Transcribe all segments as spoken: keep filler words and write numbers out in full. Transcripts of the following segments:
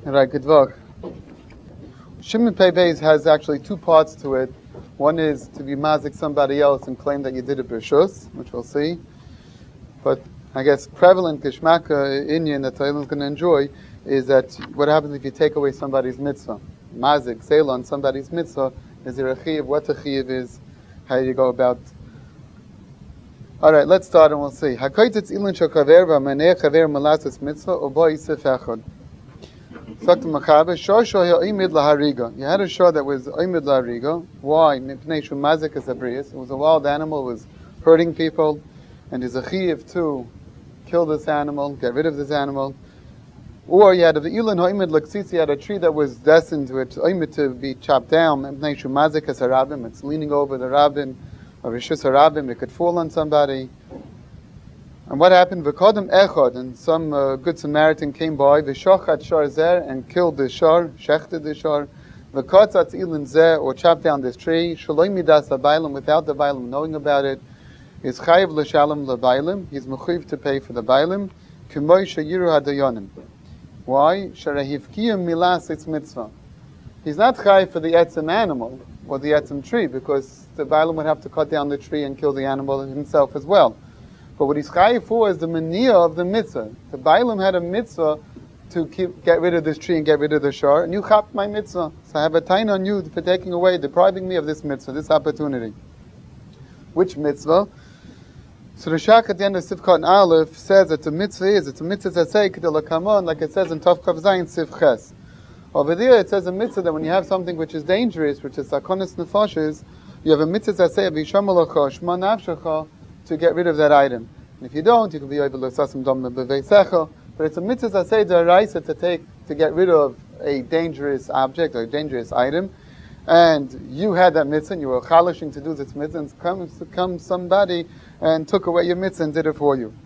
Right, good work. Shimon Pei Beis has actually two parts to it. One is to be mazik somebody else and claim that you did it b'rshus, which we'll see. But I guess prevalent geshmaka Indian that Thailand is going to enjoy is that what happens if you take away somebody's mitzvah. Mazik, sale on somebody's mitzvah, is there a chiyuv? What the chiyuv is? How you go about. All right, let's start and we'll see. Hakoytetz ilun shakaver v'maneh chaver malasis mitzvah obo yisef echad. You had a shah that was oimid lahariga. Why? It was a wild animal, it was hurting people, and there's a chiyuv to kill this animal, get rid of this animal. Or you had a ilan oimid laksisi, you had a tree that was destined to it, oimid to be chopped down. It's leaning over the rabbin, or rishus harabim, it could fall on somebody. And what happened? V'kodem echad, and some uh, good Samaritan came by, v'shochat shar zer, and killed the shar, shechted the shar, v'kotzatz ilin zer, or chopped down this tree, shaloi midas l'bailim, without the bailim knowing about it, is chayiv l'shalom l'bailim, he's mechuyev to pay for the bailim, k'moy shayiru hadayonim. Why? Sharahivkiyim milas it's mitzvah. He's not chayiv for the etzem animal, or the etzem tree, because the bailim would have to cut down the tree and kill the animal himself as well. But what he's chayiv for is the maniyah of the mitzvah. The Bailam had a mitzvah to keep, get rid of this tree and get rid of the shar, and you chapped my mitzvah. So I have a tain on you for taking away, depriving me of this mitzvah, this opportunity. Which mitzvah? So the Shach at the end of Sivkot and Aleph says that the mitzvah is, it's a mitzvah zasei k'del hakamon, like it says in Tov Kav Zayin Siv Ches. Over there it says a mitzvah that when you have something which is dangerous, which is sakonis nefashis, you have a mitzvah zasei v'yishamalacha shma nafshacha, to get rid of that item. And if you don't, you can be able to sasim dom beveisecha. But it's a mitzvah say deraisa to take to get rid of a dangerous object or a dangerous item, and you had that mitzvah, and you were chalishing to do this mitzvah, and comes comes somebody and took away your mitzvah and did it for you.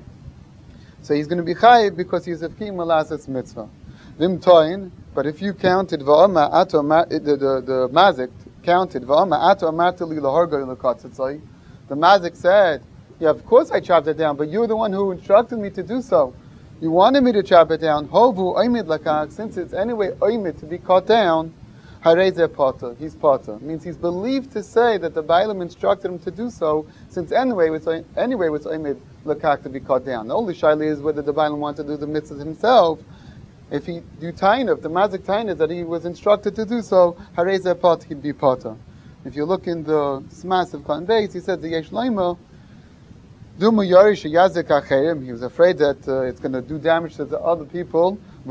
So he's going to be chayiv because he's a fkim malasas mitzvah. Vim toin. But if you counted va'ama ato the the the mazik counted va'ama ato amatali laharga l'katzitzai. The mazik said, yeah, of course I chopped it down, but you're the one who instructed me to do so. You wanted me to chop it down. Hovu oimid lakak, since it's anyway oimid to be cut down, hareze pata, he's pata. It means he's believed to say that the Bailam instructed him to do so, since anyway it was, anyway it was oimid lakak to be cut down. The only shaila is whether the Bailam wanted to do the mitzvah himself. If he do taina, if the mazik taina is that he was instructed to do so, hareze pata, he'd be pata. If you look in the Smas of Khan Beis, he said the Yesh Laima, Dumu Yarish Yazik Acherim, he was afraid that uh, it's going to do damage to the other people. The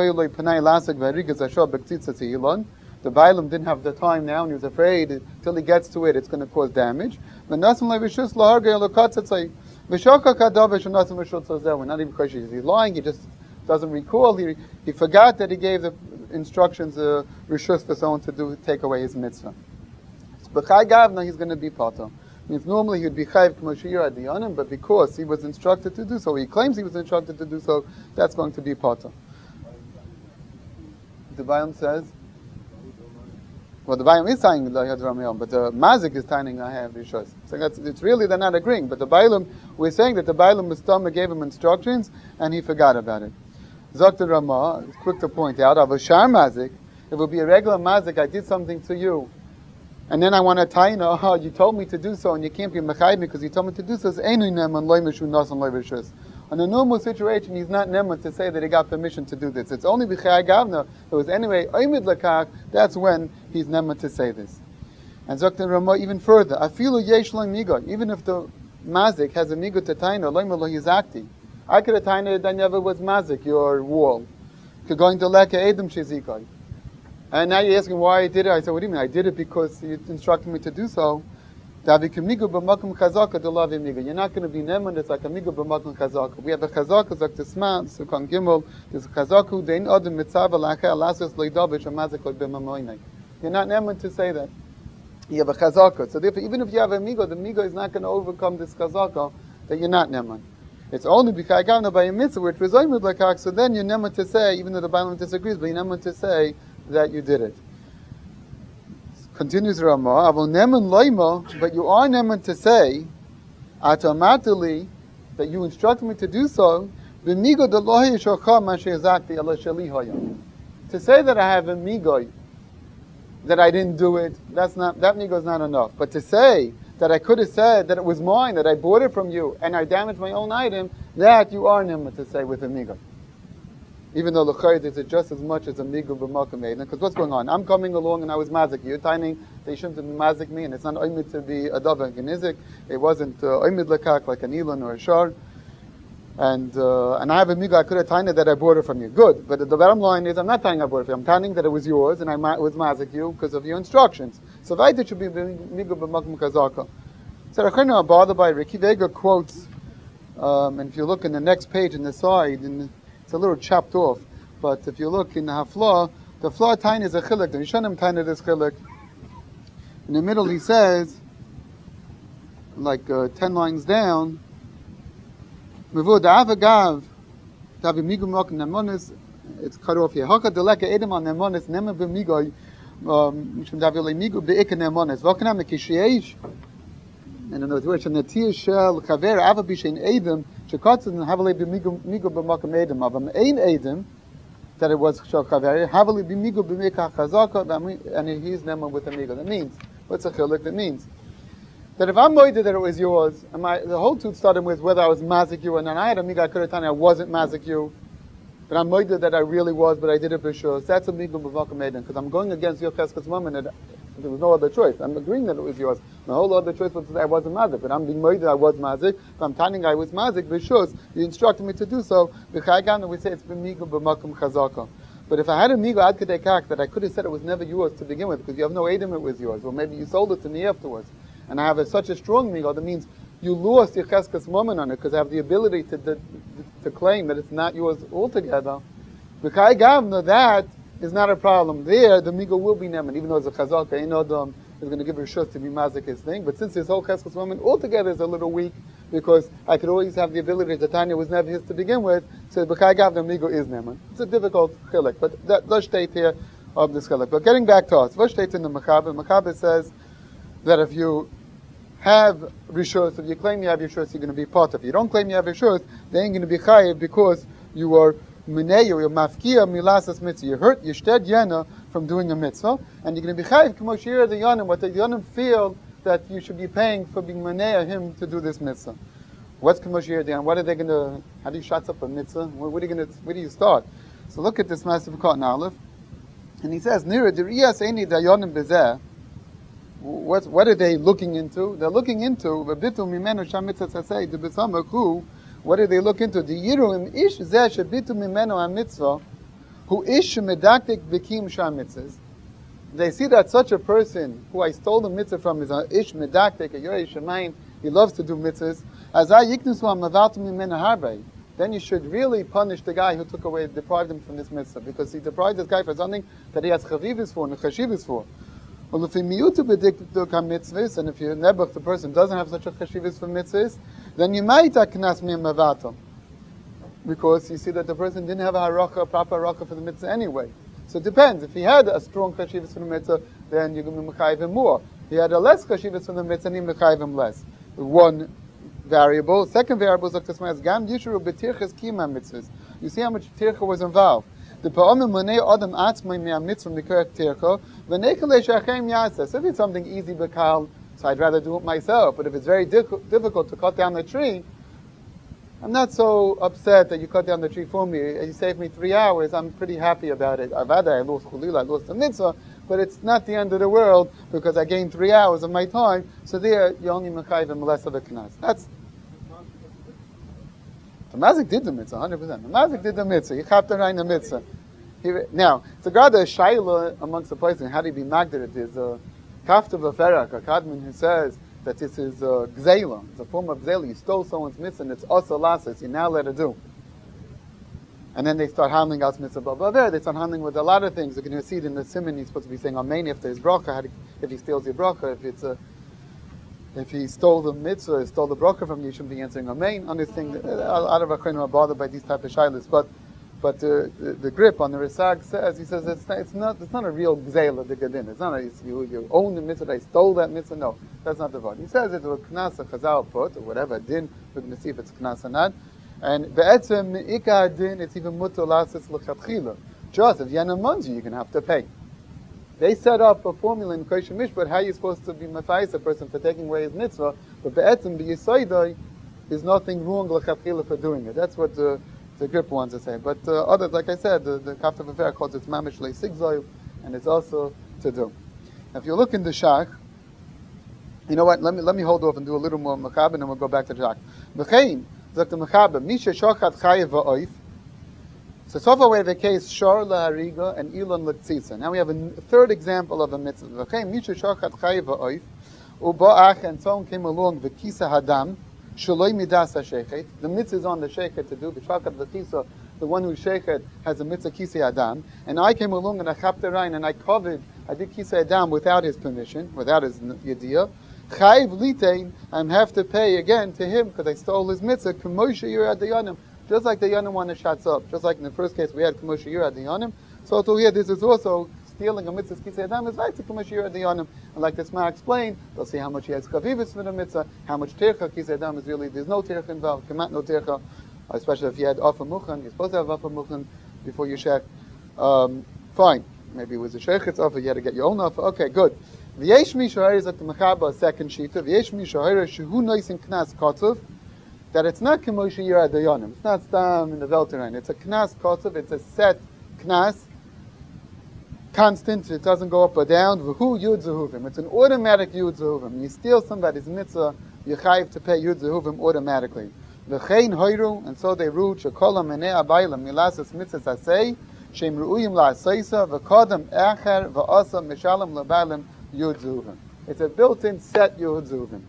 Bailam didn't have the time now, and he was afraid until he gets to it, it's going to cause damage. We're not even questioning, is he lying? He just doesn't recall. He, he forgot that he gave the instructions, uh, Rishus for someone to do, take away his mitzvah. But Chai Gavna, he's going to be Pata. Means normally he would be Chayiv K'moshir at the Yonim, but because he was instructed to do so, he claims he was instructed to do so, that's going to be Pata. The Bayam says, well, the Bayam is saying La Yad Rameyam, but the Mazik is tying I have Rishos. So that's, it's really, they're not agreeing, but the Bailam, we're saying that the Bailam Mustama gave him instructions, and he forgot about it. Zokta Ramah, it's quick to point out, of a Shar Mazik, it would be a regular Mazik, I did something to you, and then I want to tell you, oh, you told me to do so, and you can't be mechayiv because you told me to do so. On a normal situation, he's not neman to say that he got permission to do this. It's only b'chai gavna. It was anyway oimid lakach. That's when he's neman to say this. And Zoktan Ramah even further. Afilu yesh lo migo. Even if the mazik has a migo to taina, lo lo yizakti. I could have taina that never was mazik, your wall. You're going to leka edom shizikoi. And now you're asking why I did it. I said, what do you mean? I did it because you instructed me to do so. You're not going to be neman, it's like amigo b'makom chazaka. We have a chazaka, like the Sman, Sukkon Gimel, there's a chazaka, dein odem mitzvah lacher, lasos leidovish, amazik oi b'mamoinai. You're not neman to say that. You have a chazaka. So therefore, even if you have a migo, the migo is not going to overcome this chazaka, that you're not neman. It's only because gavna by a mitzvah, which was oimid lakach, so then you're neman to say, even though the Bailam disagrees, but you're neman to say that you did it. Continues Ramah, I will neman loima, but you are neman to say, automatically, that you instructed me to do so, b'migo delohi shocha ma she'ezakti ala sheli hayam. To say that I have a migoy, that I didn't do it, that's not, that migoy is not enough. But to say that I could have said that it was mine, that I bought it from you, and I damaged my own item, that you are nimma to say with a migoy. Even though l'chayt is just as much as a migu b'makom eidin, because what's going on? I'm coming along and I was mazik. You're timing they shouldn't have been mazik me, and it's not oimid to be a davar and genizik. It wasn't uh, oimid lekak like an elon or a shar. And uh, and I have a migu. I could have timed that I bought it from you. Good, but the bottom line is I'm not timing I bought it from you. I'm timing that it was yours, and I ma- was mazik you because of your instructions. So vayit should be migu b'makom kazaka. So Rechina are bothered by Ricky Vega quotes, um, and if you look in the next page in the side in the, it's a little chopped off, but if you look in the hafla, the flaw tiny is a chilek. The Rishonim tiny is chilek. In the middle, he says, like uh, ten lines down, "Mevu da'avagav davi migu mok nemonis." It's cut off here. Haka deleka edem on nemonis nema b'migoy mishum davi le migu be'ik nemonis. V'kanam nekishiyeish. And in other words, in the tir shel chaver avabi shein edem shekatzin havale b'migu migu b'makom edem avam ein edem that it was shel chaver havale b'migu b'mikach chazaka and he's nema with a migu. That means what's a chiluk? That means that if I'm moided that it was yours, and my, the whole truth started with whether I was mazik you, and then I had a migu I could have told you I wasn't mazik you, but I'm moided that I really was, but I did it b'shus. That's a migu b'makom edem because I'm going against your cheskes moment. And there was no other choice. I'm agreeing that it was yours. The whole other choice was that I wasn't mazik, but I'm being moided I was mazik. If I'm telling I was mazik b'shus, you instructed me to do so. B'chaygan we say it's b'migu b'makom chazaka. But if I had a migu ad kedei kach that I could have said it was never yours to begin with because you have no edom it was yours, or maybe you sold it to me afterwards, and I have a, such a strong migu, that means you lost your cheskes moment on it because I have the ability to, to to claim that it's not yours altogether. B'chaygan that is not a problem. There, the migu will be neman, even though it's a chazaka. Ein adam is going to give her shus to be mazik his thing. But since his whole cheskes woman altogether is a little weak, because I could always have the ability that Tanya was never his to begin with, so b'chai gav the migu is neman. It's a difficult chilek, but that does state here of this chilek. But getting back to us, what states in the Mechaber? Mechaber says that if you have rishus, if you claim you have rishus, you're going to be part of it. If you don't claim you have rishus, they ain't going to be chayiv because you are Mineyu, your mafkia milasas mitzvah. You hurt yishted yena from doing a mitzvah, and you're going to be chayiv k'moshir the yonim. What the yonim feel that you should be paying for being maneya him to do this mitzvah. What's k'moshir the yonim? What are they going to? How do you shut up a mitzvah? What, what are you going to? Where do you start? So look at this massive cotton aleph, and he says nira deriyas eini dayonim bezeh. What what are they looking into? They're looking into v'bitu mimenu sham mitzvah tzasei de b'samaku. What do they look into? The yiruim ish zeh shebitu mimenu ha-mitzvah, who ish medaktik b'kim shah-mitzvahs. They see that such a person who I stole the mitzvah from is an ish medaktik, a yorei shemayim, he loves to do mitzvahs. As I yiknusu ha-mavaltu mimenu harbei. Then you should really punish the guy who took away, deprived him from this mitzvah, because he deprived this guy for something that he has chavivis for and chashivas for. Well, if he miyutu b'diktuk ha-mitzvahs, and if you nebuch, the person doesn't have such a chashivas for mitzvahs, then you might aknas mi mavato, because you see that the person didn't have a haracha, a proper haracha for the mitzvah anyway. So it depends. If he had a strong chashivas for the mitzvah, then you're going to mechayiv him more. If he had a less chashivas for the mitzvah, then you mechayiv him less. One variable. Second variable is like this one: gam yishuru b'tirches kima mitzvahs. You see how much tircha was involved. The pa'omim manei adam atzmai mi mitzvah mikarek tircha v'nekale shachem yasa. So if it's something easy, b'kal, so I'd rather do it myself. But if it's very difficult, difficult to cut down the tree, I'm not so upset that you cut down the tree for me. You saved me three hours. I'm pretty happy about it. Avada, I lost chulila, I lost the mitzvah, but it's not the end of the world because I gained three hours of my time. So there, you only mechayiv him less of a knas. That's the mazik did the mitzvah, one hundred percent. The mazik did the mitzvah. He chapped around the mitzvah. He, now, it's a rather shayla amongst the places. How do you be magded? There's a kafta v'ferak, a kadman who says that this is a gzeila. It's a form of gzeila. You stole someone's mitzvah and it's asa lasas. You're now let it do. And then they start handling out mitzvah blah blah. There, they start handling with a lot of things. You can see it in the simon. He's supposed to be saying amen if there's bracha. If he steals your bracha, if it's a If he stole the mitzvah, stole the bracha from you, you shouldn't be answering amen. On this thing, a lot of Acharonim are bothered by these type of shilas. But, but uh, the, the grip on the Risag says, he says it's not, it's not, it's not a real gzeila the gadin. It's not a, it's, you, you own the mitzvah. I stole that mitzvah. No, that's not the word. He says it's a knas a chazal put or whatever din. We're going to see if it's knas or not. And be'etzem ika din, it's even mutter lasis l'chatchila. Just if Yana Munzi, you're going to have to pay. They set up a formula in Kosher Mishpat how you're supposed to be mafayis a person for taking away his mitzvah, but be'etzim b'yisoidai, there's nothing wrong l'chapchila for doing it. That's what the the grip wants to say. But uh, others, like I said, the, the Kafta V'Fer calls it mamish le'sigzoil, and it's also to do. Now, if you look in the Shach, you know what? Let me let me hold off and do a little more mechaber, and then we'll go back to the Shach. Mechaim, zok the mechaber, misha shochat chayev va'oif. So so far we have a case shor lahariga and ilon l'tzitza. Now we have a third example of a mitzvah. Mechaim, misha shochat chayev va'oif, uba'ach, and someone came along v'kisa hadam. Shaloi midas ha-shechet. The mitzvah is on the shechet to do. B'shakat v'chisa, the one who shechet has a mitzvah kisei adam. And I came along and I chapte rein and I covered, I did kisei adam without his permission, without his yediyah. Chayiv litein, I have to pay again to him because I stole his mitzvah. K'moshe yirad dayanim. Just like the yanim one that shuts up. Just like in the first case we had k'moshe yirad dayanim. So to here this is also stealing a mitzvah kisei adam is right to k'moshe yirad dayanim. And like the Sma explained, they'll see how much he has kavivis for the mitzvah, how much tircha kisei adam is really, there's no tircha involved, kamat no tircha, especially if you had afa muchan, you're supposed to have afa muchan before you shech. Um, fine. Maybe it was a shechet's offer, you had to get your own offer. Okay, good. V'yesh mi shahir is at the mechaba, a second shita. V'yesh mi shahir shehu noisin knas kotov, that it's not k'moshe yirad dayanim. It's not stam in the Welterine. It's a knas kotov, it's a set knas, constant, it doesn't go up or down. V'hu yud zehuvim. It's an automatic yud zehuvim. You steal somebody's mitzvah, you chayiv to pay yud zehuvim automatically. V'chein hoiru, and so they rule, shekolam menei abaylam, milasas mitzvahs asay, shem ru'uyim la'asaysa, v'kodam echer, v'asa mishalam l'abaylam yud zehuvim. It's a built-in set yud zehuvim.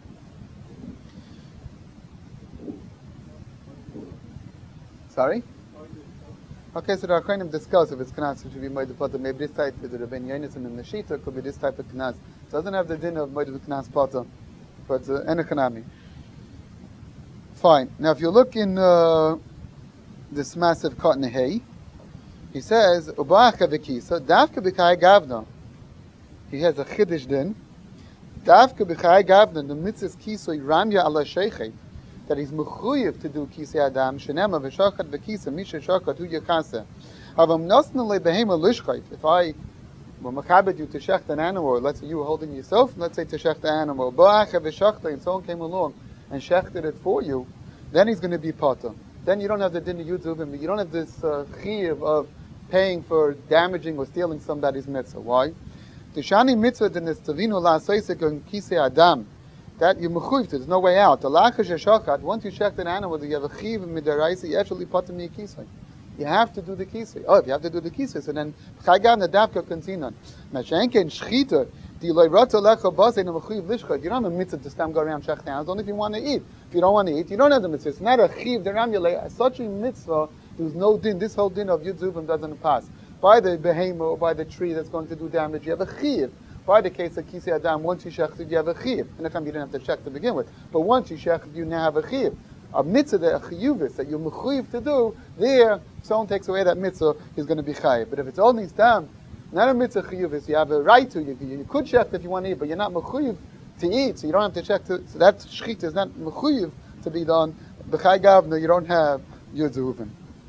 Sorry? Okay, so the Acharonim discuss if it's knas, it should be moed potter. Maybe this type is the Rabbein Yonason and the Shita could be this type of knas. It doesn't have the din of moed knas potter, but uh, enochanami. Fine. Now, if you look in uh, this massive cotton hay, he says ubacha v'kisa davka b'chai gavna. He has a chiddush din. Davka b'chai gavna the mitzvahs kisoi ramya ala sheichet. That he's mechuyev to do kisei adam shenema v'shachat v'kisa misha shachat hu yachase. Avam nosna lebehema lishchait. If I will mechabed you to shecht an animal, or let's say you were holding yourself, let's say to shecht the animal, ba'acha v'shachta, and someone came along and shechted it for you, then he's going to be potter. Then you don't have the din of yud zehuvim. You don't have this uh, chiyuv of paying for damaging or stealing somebody's mitzvah. Why? Tishani mitzvah din is tavinu la'asoisek on kisei adam. That you mechuyev, there's no way out. The lachash shachat, once you shecht an animal, you have a chiv midaraisa, you actually potter me kisei. You have to do the kisei. Oh, if you have to do the kisei, so then chagam the davka kontinon. Mashenken shchita. You don't have a mitzvah to stand go around shech down. Only if you want to eat. If you don't want to eat, you don't have the mitzvah. It's not a chiv deramule. Such a mitzvah, there's no din. This whole din of yud zehuvim doesn't pass. By the behema or by the tree that's going to do damage, you have a chiv. By the case of kisei adam, once you shechted, you have a chiv. And if you didn't have to shech to begin with, but once you shechted, you now have a chiv. A mitzvah, that a chiyuvis that you're mechuyev to do, there, if someone takes away that mitzvah, he's going to be chayiv. But if it's only stam, not a mitzvah chiyuvis, you have a right to, you, you could shecht if you want to eat, but you're not mechuyev to eat, so you don't have to check to, so that shechita is not mechuyev to be done. B'chai gavna, you don't have yud zehuvim.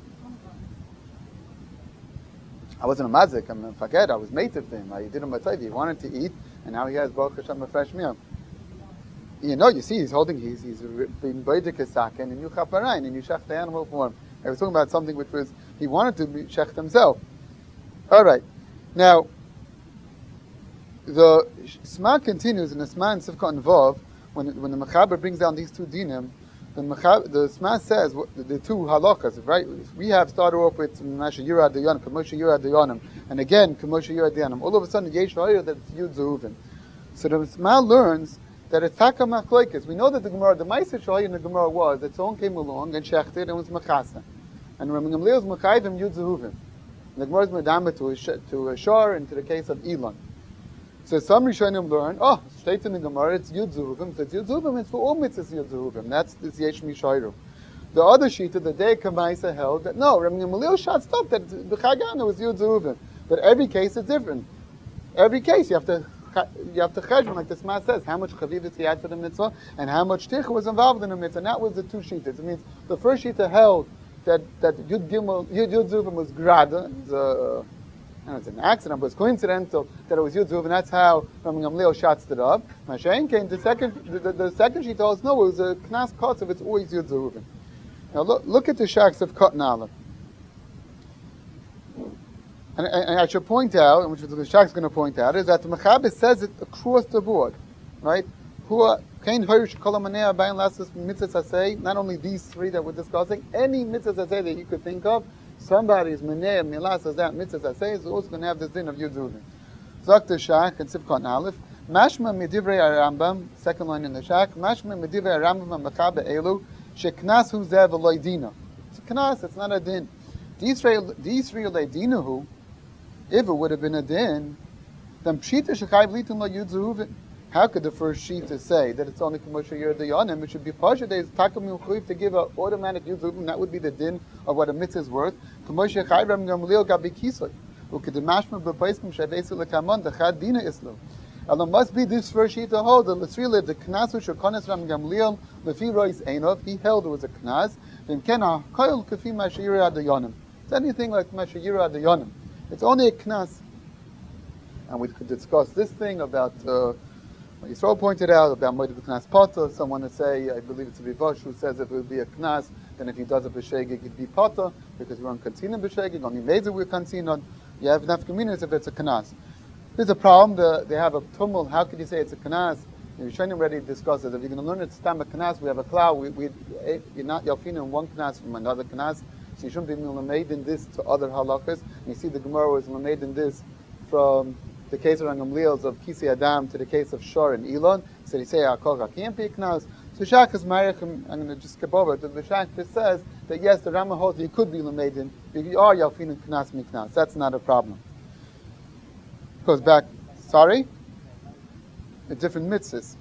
I wasn't a mazik, I'm a forget, I was mated to him. I did him a tayv. He wanted to eat, and now he has Baruch Hashem a fresh meal. You know, you see, he's holding, he's, he's been beidik saken, and you chaparain, and you shech the animal for him. I was talking about something which was, he wanted to be shech himself. Alright. Now, the Sma continues in the Sma and Sivka and Vav, when, when the Mechaber brings down these two dinim, the Mechaber, the Sma says, the, the two halakas, right? We have started off with Masha Yirad Dayanim, Kamosha Yirad Dayanim, and again, Kamosha Yirad Dayanim. All of a sudden, Yesh Ha'ir, that it's Yud Zehuvim. So the Sma learns that it's Taka Machlokes. We know that the Gemara, the Ma'aser Shahir in the Gemara was that someone came along and shechted and was Mechasa. And Rabbi Gamliel was Mechayim Yud Zehuvim. The Gemara is Medama to a, to a shor and to the case of Elon. So some Rishonim learn, oh, straight in the Gemara, it's Yud Zehuvim. So it's Yud Zehuvim, it's for all mitzvahs Yud Zehuvim. That's this Yesh Mishayru. The other Shita, the day Kamaisa held that no, Rabbi Gamliel shot stop that the Chagana was Yud Zehuvim. But every case is different. Every case you have to you have to cheshbon, like the Sma says, how much chavivus he had for the mitzvah and how much ticha was involved in the mitzvah. And that was the two Shitas. It means the first Shita held that that Yud Gimel Yud Yud Zuvim was grada. It's, uh, I don't know, it's an accident, but it's coincidental that it was Yud Zuvim, and that's how Rabbi Gamliel shots it up. Mashain came the second. The, the, the second she told us no, it was a Knas Kotzev. It's always Yud Zuvim. Now look, look at the shacks of Kot Nala. And, and I should point out, which the Shach is going to point out, is that the Mechaber says it across the board, right? Not only these three that we're discussing, any mitzvahs asay that you could think of, somebody's meneh milas as that mitzvahs asay is also going to have this din of yuduvim. Zok the Shach and Sivkot Aleph. Mashma midivrei Rambam, second line in the Shach. Mashma midivrei Rambam and Mechaber elu sheknas hu zev aloydina. It's a knas. It's not a din. These three leidinahu. If it would have been a din, then pshita shechayv litin lo yud zehuvim. How could the first shita say that it's only k'moshe yer dayanim? It should be pasha days takamim chuyiv to give an automatic yud zehuvim. That would be the din of what a mitzvah is worth. K'moshe chayv ram gamliel gabi kisoy ukedemashma b'paiskim shavesu lekamon dechad dina islo. And it must be this first shita hold the l'srila the knasu shekones ram gamliel lefi rois einov. He held it was a knas. Then ken ha'koil kafi mashayir adayanim. It's anything like mashayir adayanim. It's only a knas. And we could discuss this thing about, uh, what Yisrael pointed out, about Moed B'Knas Potter. Someone would say, I believe it's a Rivosh, who says if it would be a knas, then if he does a b'shegig, it'd be Potter, because we're on Kantina b'shegig, only Meza we're Kantina. You have nafkaminas if it's a knas. There's a problem, the, they have a tumult. How could you say it's a knas? The Rishonim already discussed it. If you're going to learn it's tam a knas, we have a cloud, we, we, you're not yalfin in one knas from another knas. So you shouldn't be made in this to other halakas. You see the Gemara was made in this from the case of Gamliel's of Kisei Adam to the case of Shor and Elon. So they say Akol can't be knas. So Shach is married. I'm going to just skip over it. The Shach just says that yes, the Rama holds you could be made in. If you are yalfin in knas miknas, that's not a problem. Goes back. Sorry, a different mitzvahs,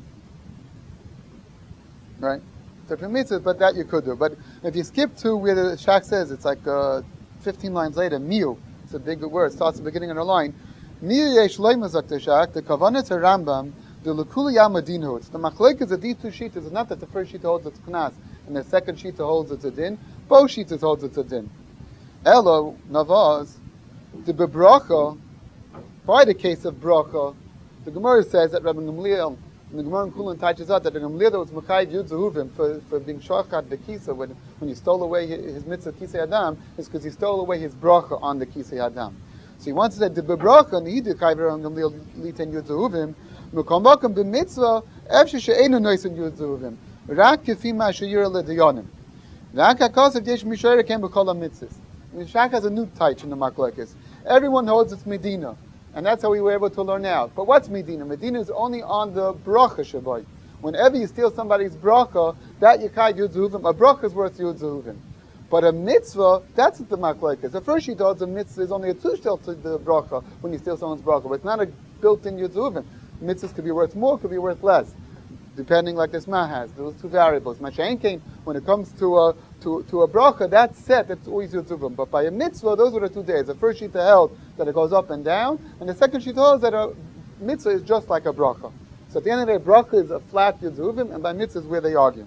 right? Different mitzvahs, but that you could do. But if you skip to where the Shach says, it's like uh, fifteen lines later, miu, it's a big word, it starts at the beginning of the line. Miu yesh loimazak the Shach, the kavanah to Rambam, the lukuli yamadinu. It's the machlek is a these two sheets. It's not that the first sheet holds it's knas, and the second sheet holds it's a din. Both sheets holds it's a din. Elo, navaz, the bebracha, by the case of bracha, the Gemara says that Rabbi Gamliel, and the Gemara in Kulin touches out that the Gamliel was Mekayv Yud Zehuvim for, for being Shochat the Kisa, when, when he stole away his, his mitzvah Kisei Adam, is because he stole away his bracha on the Kisei Adam. So he wants to say, the bracha, and he did Kayv Rabbi Gamliel Liten Yud Zehuvim, Mekom Bakum b'mitzvah, Efshe she'enu noisen Yud Zehuvim, Rak kefim ma'ashayir le'dayanim. Rak ha'kasav yesh mishayir ken b'kol ha'mitzvahs. The Shach has a new taich in the Machlekes. Everyone holds it's Medina. And that's how we were able to learn out. But what's Medina? Medina is only on the bracha shabai. Whenever you steal somebody's bracha, that yikayv yud zehuvim, a bracha is worth yud zehuvim. But a mitzvah, that's what the machlek is. The first she holds a mitzvah is only a tushtel to the bracha when you steal someone's bracha, but it's not a built-in yud zehuvim. Mitzvahs could be worth more, could be worth less, depending like this ma has. Those two variables. Mashain came when it comes to a to to a bracha, that's set. That's always yud zehuvim. But by a mitzvah, those are the two days. The first sheet held that it goes up and down, and the second sheet holds that a mitzvah is just like a bracha. So at the end of the day, bracha is a flat yud zehuvim, and by mitzvah is where they argue.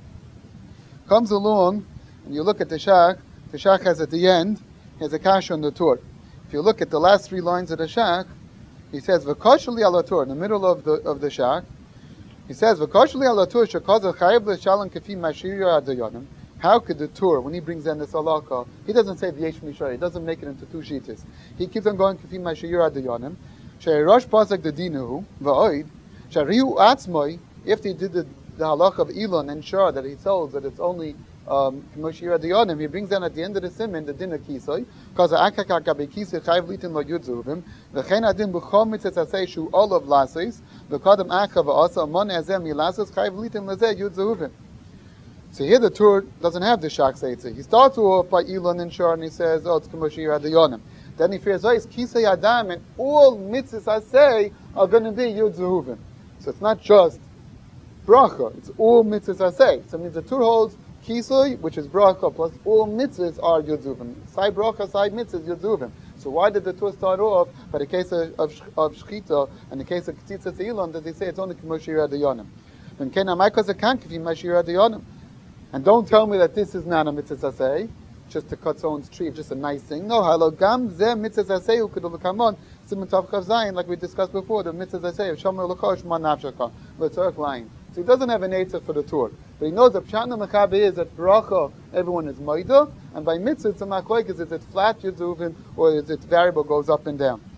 Comes along, and you look at the Shach. The Shach has at the end, he has a kasha on the Torah. If you look at the last three lines of the Shach, he says v'koshli ala Torah in the middle of the of the Shach. He says v'koshli ala Torah shekaza chayav l'shalom kafi mashir adayanim. How could the Torah, when he brings in this halakha, he doesn't say v'yesh mishari, he doesn't make it into two sheetas. He keeps on going kafi mashir adayanim. She'rosh pasuk the dinuhu va'oid sharihu atzmoi. If he did the, the halakha of Elon and Shar that he tells that it's only um, Moshe Radiyanim, he brings down at the end of the siman the din of kisoi, because the akaka gabe kisoi chayv litin lo yud zehuvim, v'chein adin b'chol mitzvah asay shu all of lasos, v'kadam akav v'asa amon azem milasos chayv litin lezeh yud zehuvim. So here the Torah doesn't have the Shach Seitzer. He starts off by Elon and Shor and he says, oh, it's Moshe Radiyanim. Then he fears, oh, it's kisoi adam, and all mitzvahs asay are going to be yud zehuvim. So it's not just bracha, it's all mitzvahs asay. So it means the Torah holds Kisoi, which is bracha, plus all mitzvahs are yud zehuvim. Side bracha, side mitzvahs, yud zehuvim. So why did the Torah start off by the case of, of, of Shechita and the case of Ketzitzas Elon that they say it's only Moshe Radiyanim? When Ken Amaykos Akankifi Moshe Radiyanim. And don't tell me that this is not a mitzvah saseh, just to cut someone's tree, just a nice thing. No, halo gam ze mitzvah saseh u could come on. Simon Tav Chav Zayin, like we discussed before, the mitzvah saseh of Shomer L'Kosh Man Nafshaka, L'Tzorach line. So he doesn't have an answer for the tour, but he knows that Pshatna Mechabe is that bracha everyone is moida, and by mitzvah it's a machlokes, is it flat yuduvim or is it variable, goes up and down.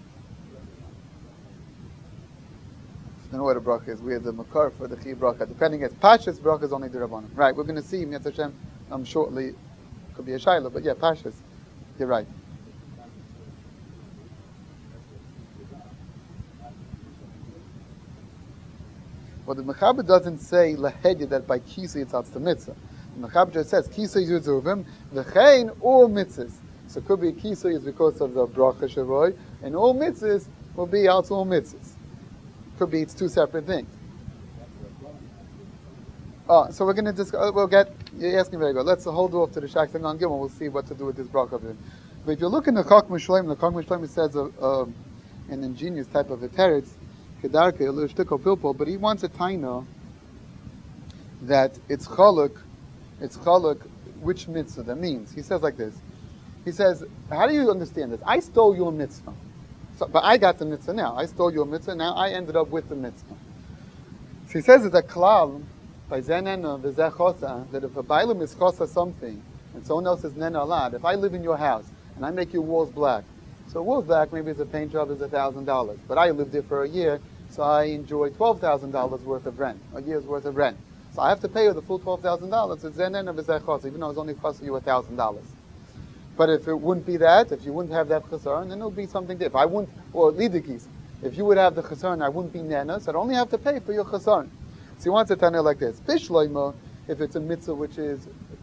I don't know what a bracha is. We have the makar for the chi bracha. Depending as pashas bracha is only the rabbanim. Right, we're going to see Mitzvah Hashem um, shortly. Could be a shayla, but yeah, pashas. You're right. Well, the Mechaber doesn't say lahedya that by kisa it's out the mitzvah. The Mechaber just says kisa yuzuvim v'chein all mitzvahs. So it could be kisa is because of the bracha shavoy, and all mitzvahs will be out all mitzvahs. Could be it's two separate things. Oh, so we're going to discuss. We'll get. You're asking very good. Let's hold off to the Shak Sangan Gimel. We'll see what to do with this bracha. But if you look in the Chok Mishloim, the Chok Mishloim says a, uh, an ingenious type of a teretz, kedarke a little shtickle pilpul, but he wants a taina that it's chaluk, it's chaluk. Which mitzvah that means? He says like this. He says, how do you understand this? I stole your mitzvah. So, but I got the mitzvah now. I stole your mitzvah. Now I ended up with the mitzvah. So he says it's a klal by zenena v'zechosa that if a bailam is chosa something and someone else is nena alad, if I live in your house and I make your walls black, so walls black maybe it's a paint job is a thousand dollars, but I lived there for a year, so I enjoy twelve thousand dollars worth of rent, a year's worth of rent. So I have to pay you the full twelve thousand dollars. It's zenena v'zechosa, even though it's only costing you a thousand dollars. But if it wouldn't be that, if you wouldn't have that chesron, then it would be something different. If I wouldn't, or lidikis, if you would have the chesron, I wouldn't be nena, so I'd only have to pay for your chesron. So he wants to tell you like this. Bishloima, if it's a mitzvah which is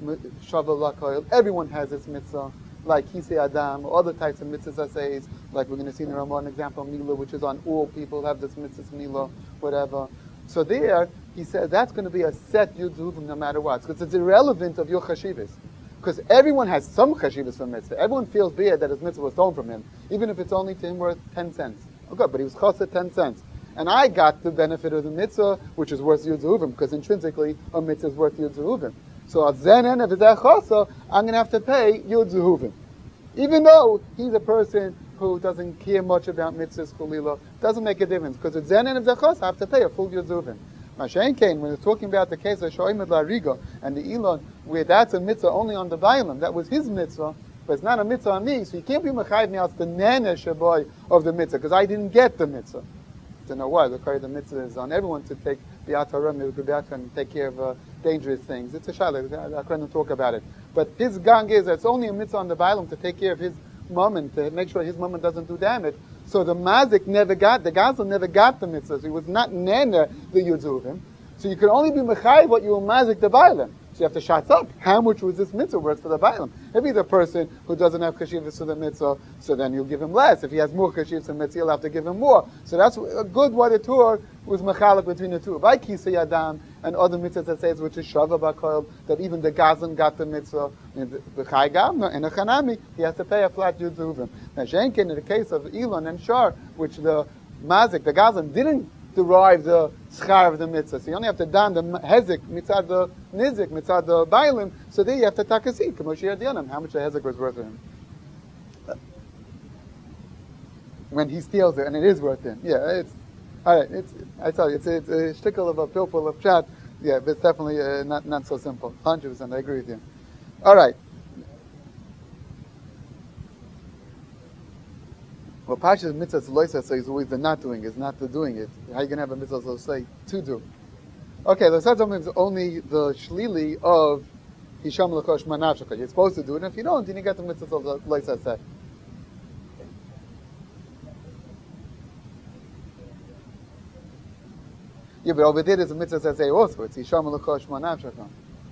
shavel lakoil, everyone has this mitzvah, like Kisei Adam, or other types of mitzvahs says, like we're going to see in the Ramah an example of Mila, which is on all people have this mitzvah Mila, whatever. So there, he said that's going to be a set yudhuvim no matter what, because it's irrelevant of your chashivas. Because everyone has some chashivas for mitzvah. Everyone feels bad that his mitzvah was stolen from him, even if it's only to him worth ten cents. Oh good, but he was chosed ten cents. And I got the benefit of the mitzvah, which is worth yud zehuvim, because intrinsically a mitzvah is worth yud zehuvim. So at zenen, if it's a chosa, I'm going to have to pay yud zehuvim. Even though he's a person who doesn't care much about mitzvahs, kulila, doesn't make a difference, because at zenen, if it's a chosa, I have to pay a full yud zehuvim. Mashen Kain, when we're talking about the case of Shoimad Lariga and the Elon, where that's a mitzvah only on the Bailam, that was his mitzvah, but it's not a mitzvah on me, so you can't be Mechayiv me out the Nene Shaboy of the mitzvah, because I didn't get the mitzvah. I don't know why, the the mitzvah is on everyone to take Bi'at HaRam, and take care of uh, dangerous things. It's a shalak, I couldn't talk about it. But his gang is, it's only a mitzvah on the Bailam to take care of his mom, to make sure his mom doesn't do damage. So the mazik never got, the gazel never got the mitzvah. So he was not nene the yudzurim. So you could only be mechayiv what you were mazik the bailam. So you have to shut up. How much was this mitzvah worth for the bailam? If he's a person who doesn't have chashivas for the mitzvah, so then you'll give him less. If he has more chashivas for the mitzvah, you'll have to give him more. So that's a good what it taught was mechalik between the two. By kisei adam and other mitzvahs that says which is shava bakoil, that even the gazan got the mitzvah. In the chaygam, in a chanami, he has to pay a flat yudzurim. Now Shenkin, in the case of Elon and Shar, which the mazik, the gazan, didn't derive the schar of the mitzvah. So you only have to dan the hezek mitzad the nizik mitzad the bailim. So there you have to takasi kamoshir dianam. How much the hezek was worth to him when he steals it, and it is worth him. Yeah, it's all right. It's I tell you, it's, it's a shtickle of a pilpul of chat. Yeah, but it's definitely uh, not not so simple. Hundred percent, I agree with you. All right. Well, Pasha's mitzvah loisa so is always the not doing it, not the doing it. How are you going to have a mitzvah say to do? Okay, the said something is only the shlili of hisham lechosh manavshaka. You're supposed to do it, and if you don't, then you get the mitzvah loisa say. Yeah, but over there there's a mitzvah that say also it's hisham lechosh manavshaka.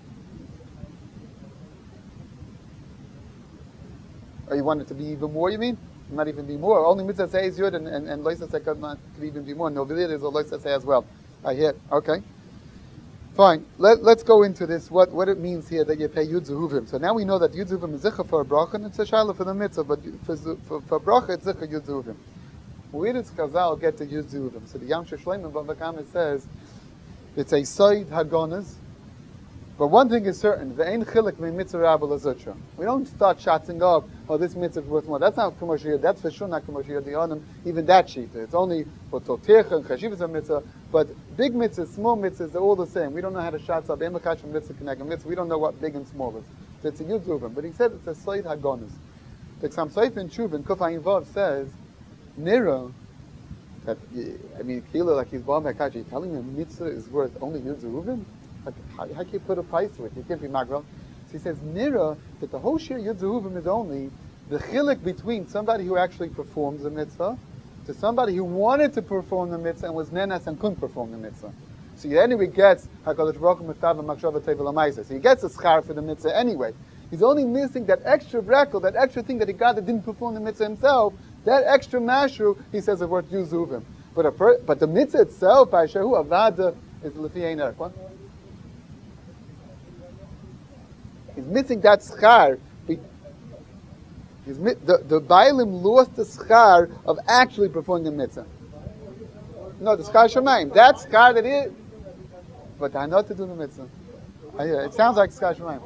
Or you want it to be even more? You mean? Not even be more. Only mitzvah say is yud, and and, and loisa say could not could even be more. No, over there there's a loisa say as well. I hear. Okay, fine. Let let's go into this. What what it means here that you pay yud zehuvim. So now we know that yud zehuvim is zicha for a bracha, and it's a shaila for the mitzvah. But for for, for bracha it's zicha yud zehuvim. Where does Chazal get to yud zehuvim? So the Yam Shlomo Bava Kama says it's a side hagonas But one thing is certain, ve'ein chilek ve'in mitzvah rabba lazutra. We don't start shotting up, oh, this mitzvah is worth more. That's not commercial. That's for sure not commercial. The onim, even that sheet. It's only for totircha and chashivas mitzvah. But big mitzvahs, small mitzvahs, they're all the same. We don't know how to shot up. Emakash mitzvah connect mitzvah. We don't know what big and small is. So it's a yud. But he said it's a slate hagonis. The Ksam Soif in Chuvin, Kufayin Vav says, Nira, that, I mean, Kila, like he's Baal Mekash, you're telling him mitzvah is worth only yud zehuvim? Like, how, how can you put a price to it? You can't be magral. So he says, Nira, that the whole share yud zehuvim is only the chilik between somebody who actually performs the mitzvah to somebody who wanted to perform the mitzvah and was nenas and couldn't perform the mitzvah. So he anyway gets HaKadosh Baruch Hu Meftav Makshava Tevel HaMaisa. So he gets a schar for the mitzvah anyway. He's only missing that extra brackle, that extra thing that he got that didn't perform the mitzvah himself. That extra mashru, he says, is worth yud zehuvim. But a per, but the mitzvah itself, by Shehu Avada, is Lefi Ein Erech. What? He's missing that schar. He, he's, the the Bailim lost the schar of actually performing the mitzvah. No, the schar Shemaim. That schar that is. But I know to do the mitzvah. I hear. It sounds like schar Shemaim.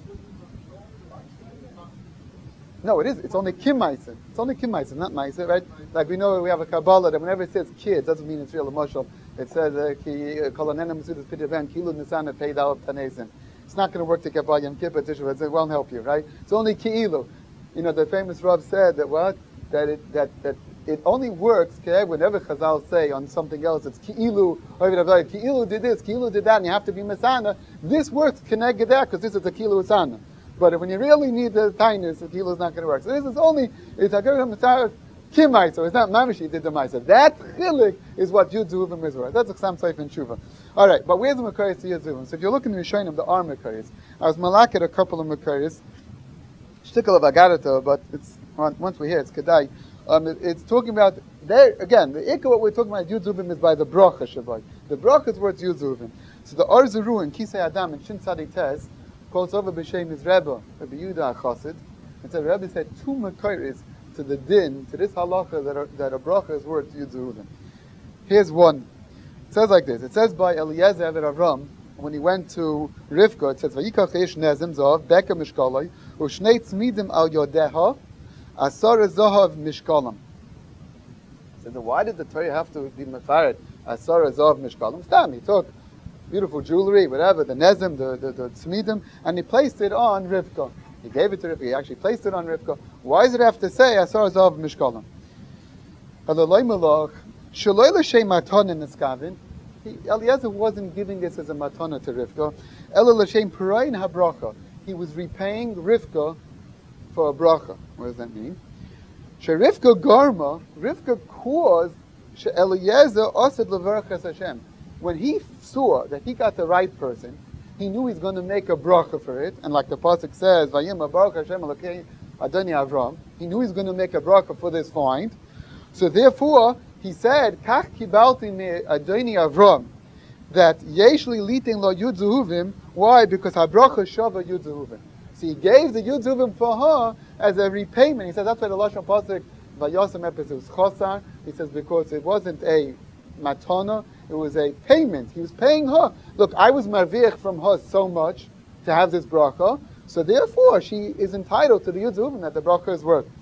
No, it is. It's only Kim Meiser. It's only Kim Meiser, not Meiser, right? Like we know we have a Kabbalah that whenever it says kids, doesn't mean it's real emotional. It says, Ki Kolonenem Sudas Pidyavan, Kilu Nisana paid out Tanezin. It's not going to work to get by Yom Kippur, Tisha, it won't help you, right? It's only Ki'ilu. You know, the famous Rav said that what? That it, that, that it only works, okay, whenever Chazal say on something else, it's Ki'ilu, or even Ki'ilu did this, Ki'ilu did that, and you have to be Masana. This works, Keneg Gedeh, because this is a Ki'ilu Usana. But when you really need the tinus, the kilo is not going to work. So this is only, it's a Kim Meiser, it's not Mamishi did the Meiser. That chilik is what Yud Zehuvim is worth. That's a Ksam Soif and Tshuva. Alright, but where's the Makaris to Yud Zehuvim? So if you're looking at the Rishonim, there are Makaris. I was malak at a couple of Makaris. Shtickle of Agarata, but it's, once we're here, it's Kedai. Um, it, it's talking about, there, again, the Ikka, what we're talking about Yud Zehuvim is by the Bracha Shabbat. The Bracha is worth Yud Zehuvim. So the Or Zeru and Kisei Adam and Shin Tzadik Tes, calls over b'shem his Rebbe, Rebbe Yehuda HaChassid, and so Rebbe said two makaris to the din, to this halacha that, are, that a bracha is worth yud zehuvim. Here's one. It says like this. It says by Eliezer Eved Avram, when he went to Rivka, it says, Vayikach eish nezim zahav, beka mishkalai, u'shnei tzmidim al yodeha, asar zahav mishkalam. So why did the Torah have to be mefared asar zahav mishkalam? Stam, he took beautiful jewelry, whatever, the nezim, the, the, the tzmidim, and he placed it on Rivka. He gave it to Rivka, he actually placed it on Rivka. Why does it have to say, Asar Zav Mishkalam? Alaloi Malach, Shaloi L'Shem Matana Niskavin, Eliezer wasn't giving this as a matana to Rivka. Ela L'Shem Purayin HaBracha. He was repaying Rivka for a bracha. What does that mean? She Rivka Garma, Rivka caused She Eliezer Osed Levarachas Hashem. When he saw that he got the right person, he knew he's going to make a bracha for it. And like the pasuk says, Vayim Baruch Hashem Elokei Adoni Avram, he knew he's going to make a bracha for this find. So therefore, he said, Kach kibalti me Adoni Avram, that Yeshli litin lo yud zehuvim. Why? Because habracha shava yud zehuvim. So he gave the yud zehuvim for her as a repayment. He says that's why the lashon pasuk Vayosem Epes was chosar. He says because it wasn't a matana. It was a payment. He was paying her. Look, I was marviach from her so much to have this bracha, so therefore she is entitled to the yud zehuvim that the bracha is worth.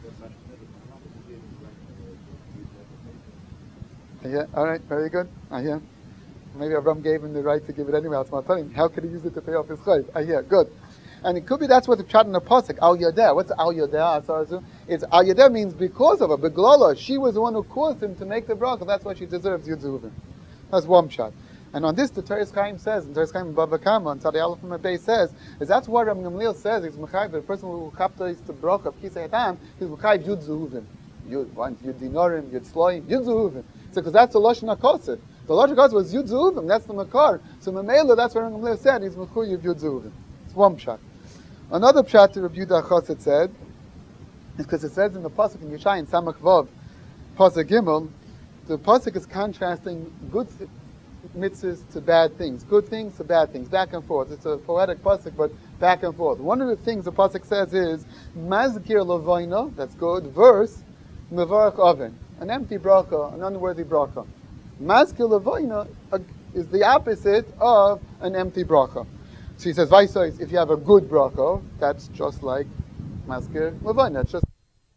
Yeah, all right, very good. I hear. Maybe Avram gave him the right to give it anyway. Else, him. How could he use it to pay off his chayv? I hear. Good. And it could be that's what the pshat in the pasuk. Al yodeh. What's al yodeh? It's al yodeh means because of her. Beglala. She was the one who caused him to make the bracha. That's why she deserves yud zehuvim. That's one pshat. And on this, the Teres Chaim says, and Teres Chaim Bava Kama, and Tzadi Aleph Mabei says, is that's why Rabbi Gamliel says, he's Mechayiv, the person who kapta is the bracha of Kisei Adam, he's Mechayiv Yud Zehuvim. Yud, one, Yud Dinorim, Yud Sloim, Yud Zehuvim. So, because that's the Lashon HaKosef. The Lashon HaKosef was Yud Zehuvim, that's the Makar. So, Mamela, that's what Rabbi Gamliel said, he's Mechayiv Yud Zehuvim. It's one pshat. Another pshat to Rabbi Yehuda HaChassid said, is because it says in the Pasuk in Yeshai, in Samach Vav, Pasuk Gimel, the Pasuk is contrasting good mitzvahs to bad things, good things to bad things, back and forth. It's a poetic pasuk, but back and forth. One of the things the pasuk says is mazkir lavoina, that's good, verse mevarach oven, an empty bracha, an unworthy bracha. Mazkir lavoina is the opposite of an empty bracha. So he says, Vaisois, if you have a good bracha, that's just like Maskir Levine. That's just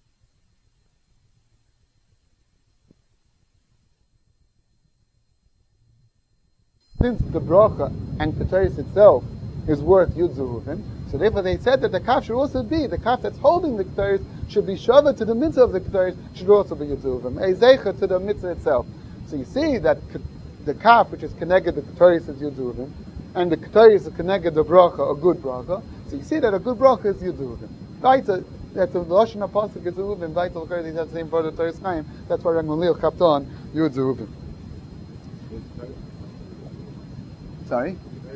since the bracha and Keteris itself is worth Yud Zehuvim, so therefore they said that the kaf should also be, the kaf that's holding the Keteris should be shaved to the mitzvah of the Keteris, should also be Yud Zehuvim, a zeicha to the mitzvah itself. So you see that the kaf, which is connected the Keteris, is Yud Zehuvim, and the Keteris is connected the bracha, a good bracha. So you see that a good bracha is Yud Zehuvim. Right? So that's a Lashon HaPasuk is Zehuvim, right? He has the same part of the Teres Chaim. That's why Ragmalil kept on Yud Zehuvim. Sorry?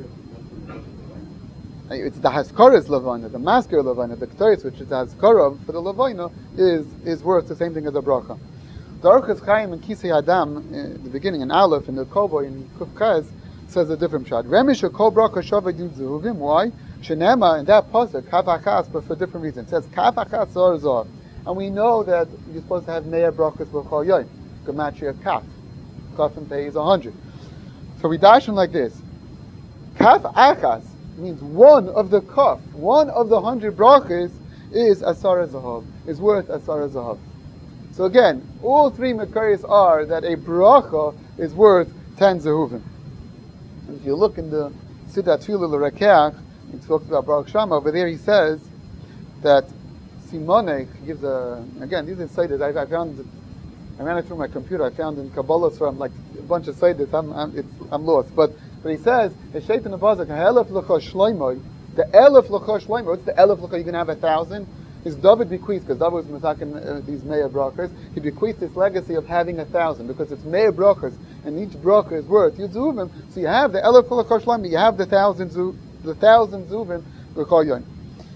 It's the Haskaras Levana, the Masker Levana, the Keteris, which is the Haskara for the Levana, is is worth the same thing as a bracha. The Orchos Chaim in Kisei Adam, in the beginning, in Aleph, in the Kobo, in Kuf Kaz, says a different shot. Remish Kol Bracha Shaved Yud Zehuvim. Why? Shenema in that pasuk Kaf Achas, but for different reasons. It says Kaf Achas Zor Zor, and we know that you're supposed to have Meir Brachas B'Chol Yom. Gematria Kaf, Kaf and Pei is a hundred. So we dash like this. Kaf Achas means one of the kaf, one of the hundred brachas is Asara Zahav, is worth Asara Zahav. So again, all three Makaris are that a bracha is worth ten Zehuvim. If you look in the Siddha Tfilah L'Rakeach, he talks about Baruch Shama, over there he says that Simone gives a, again, these are cited, I, I found, I ran it through my computer, I found in Kabbalah, so I'm like a bunch of cited, I'm, I'm, it's, I'm lost. But But he says, the Shaitan Abazak, Elef L'cha Shloimoi, the Elef L'cha Shloimoi, what's the Elef L'cha, you're going to have a thousand? Is David bequeathed, because David was mazakin uh, these Meir brachas, he bequeathed this legacy of having a thousand, because it's Meir brachas, and each bracha is worth Yud Zehuvim, so you have the Elef L'cha Shloimoi, you have the thousand zu, the thousand Zehuvim, L'chol Yom.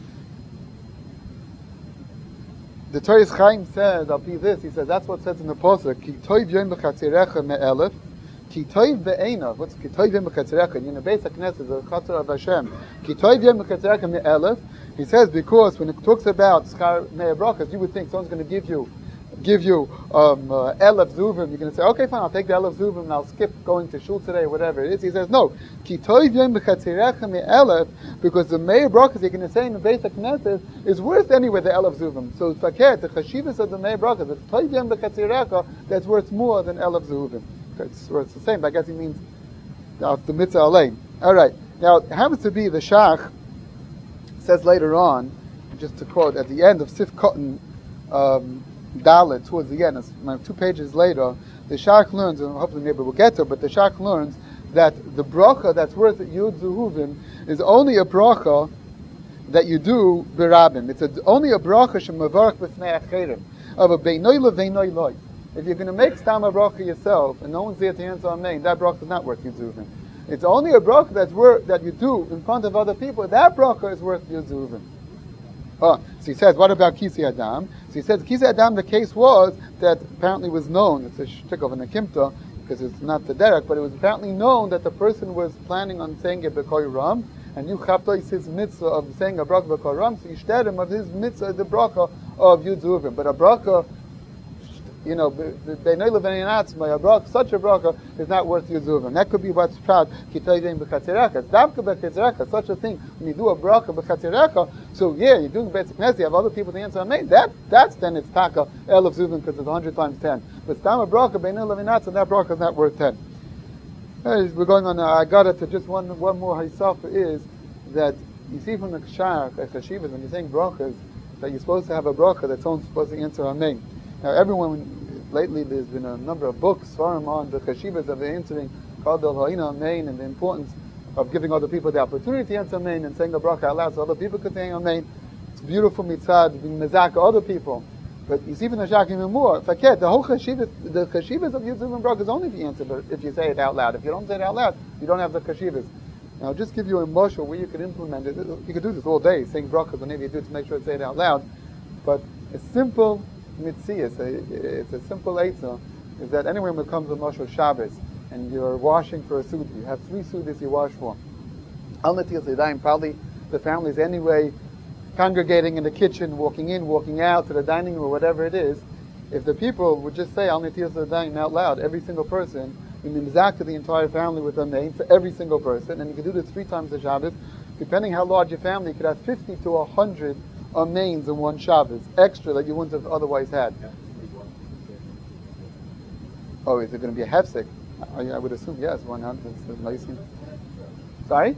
The Teres Chaim says, I'll be this, he says, that's what it says in the Pasuk, Ki Toiv Yom B'chatzirecha Me'elef, Ki toiv be'einav. What's ki toiv yom b'chatzerecha? In the Beis HaKnesset, the Chatzar of Hashem. Ki toiv yom b'chatzerecha me'elef. He says because when it talks about schar me'er brachas, you would think someone's going to give you, give you um, uh, elef zuvim. You're going to say, okay, fine, I'll take the elef zuvim and I'll skip going to shul today, or whatever it is. He says no. Ki toiv yom b'chatzerecha me'elef, because the me'er brachas you're going to say in the Beis HaKnesset is worth anyway the elef zuvim. So faket the chashivas of the me'er brachas, the toiv yom b'chatzerecha, that's worth more than elef zuvim. It's, it's the same, but I guess he means uh, the mitzvah alain. All right. Now, it happens to be the Shach says later on, just to quote, at the end of Sif Cotton um, Dalet, towards the end, it's, two pages later, the Shach learns, and hopefully maybe we'll get to it, but the Shach learns that the bracha that's worth Yud Zehuvim is only a bracha that you do berabim. It's a, only a bracha shemavarach b'fnei acherim, of a beinoi leveinoi loy. If you're going to make stam a bracha yourself, and no one's there to answer amen, that bracha is not worth Yud Zehuvim. It's only a bracha that's worth, that you do in front of other people, that bracha is worth Yud Zehuvim. Oh, so he says, what about Kisei Adam? So he says, Kisei Adam, the case was that apparently was known, it's a shtik of an akimta, because it's not the derek, but it was apparently known that the person was planning on saying a B'koi Ram, and you chaptois his mitzvah of saying a bracha B'koi Ram, so you shted him of his mitzvah, the bracha of Yud Zehuvim. But a bracha, you know, such a bracha is not worth Yud Zehuvim. That could be what's proud. Such a thing, when you do a bracha b'chatzirecha, so yeah, you're doing basic knesset, you have other people to answer amen. That that's then it's taka elef zuvim because it's a hundred times ten. But stam a bracha beinei levinatz, and that bracha is not worth ten. Anyways, we're going on. Uh, I got it to just one one more hisafa is that you see from the kshar chashivas when you're saying brachas that you're supposed to have a bracha that someone's supposed to answer amen. Now, everyone, lately there's been a number of books on the chashivas of the answering called the Ha'ina Amen and the importance of giving other people the opportunity to answer Amen and saying a bracha out loud so other people could say Amen. It's beautiful mitzvah, being mezaka other people. But you see from the Shach even more, faket, the whole chashivas, the chashivas of Yud Zehuvim bracha is only if you answer, but if you say it out loud. If you don't say it out loud, you don't have the chashivas. Now, I'll just give you a moshel where you could implement it. You could do this all day, saying brachas whenever you do it to make sure to say it out loud. But a simple mitzias, it's a simple eitzah, is that anywhere when it comes to Moshe Shabbos and you're washing for a suda, you have three sudas you wash for. Al Natil Sedayim, probably the family's anyway congregating in the kitchen, walking in, walking out to the dining room, or whatever it is. If the people would just say Al Natil Sedayim out loud, every single person, we mean exactly the entire family with their name for every single person, and you can do this three times a Shabbos, depending how large your family, you could have fifty to one hundred amains in one Shabbos, extra that you wouldn't have otherwise had. Oh, is it going to be a hefsek? I, I would assume yes, one hundred. Sorry?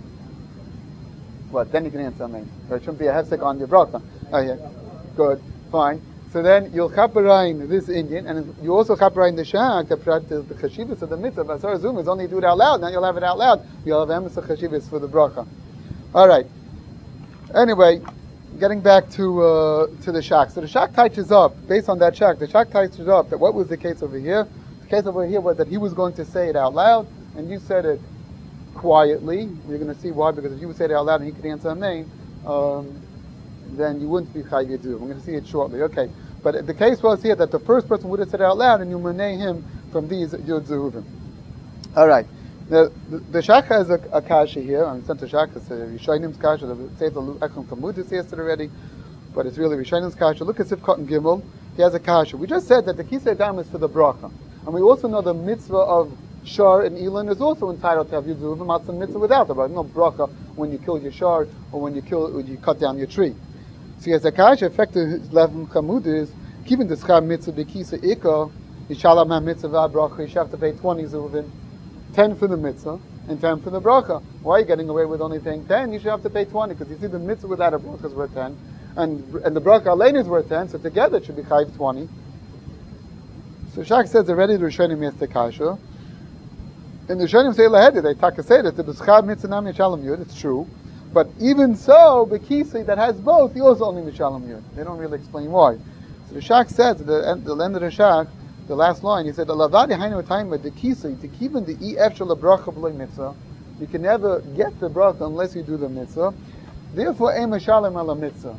What? Then you can answer amen. There shouldn't be a hefsek on your bracha. Oh yeah, good, fine. So then you'll chaperein this Indian, and you also chaperein the shak, the the chashivas of the mitzvah. Basar zoom is only do it out loud. Now you'll have it out loud. You'll have emes chashivas for the bracha. All right. Anyway, getting back to uh, to the shak. So the shak touches up based on that shak. The shak touches up that what was the case over here? The case over here was that he was going to say it out loud, and you said it quietly. You're going to see why, because if you would say it out loud and he could answer amen, um, then you wouldn't be chayiv yidu. We're going to see it shortly. Okay. But the case was here that the first person would have said it out loud, and you menay him from these yud zehuvim. All right. Now, the, the shach has a, a kasha here. I'm sent to shach. It's a Rishonim kasha. The Sefer Echon Kamud is here already, but it's really Rishonim's kasha. Look at Sifkat and Gimel. He has a kasha. We just said that the kisei dam is for the bracha, and we also know the mitzvah of shar and elon is also entitled to have yud zehuvim. Not some mitzvah without the bracha. No bracha when you kill your shar or when you kill when you cut down your tree. So as a kasha, effective Levim Kamud is keeping the schar mitzvah bekisa ikah. Yishalam ha mitzvah bracha. You have to pay twenty zehuvim, ten for the mitzvah and ten for the bracha. Why are you getting away with only paying ten? You should have to pay twenty, because you see the mitzvah without a bracha is worth ten, and and the bracha alone is worth ten. So together it should be chayiv twenty. So Shach says already the Rishonim is the kasha. And the Rishonim say lahedi. They taka say that the schar mitzvah nam yishalam yud. It's true. But even so, Bekisi that has both, he also only Mishalom Yud. They don't really explain why. So the Shach says, the, the end of the Shach, the last line, he said, Alavadi hainu time with the Kisi, to keep in the E F shel bracha b'loy mitzvah. You can never get the bracha unless you do the mitzvah. Therefore, ein Mishalom ala mitzvah.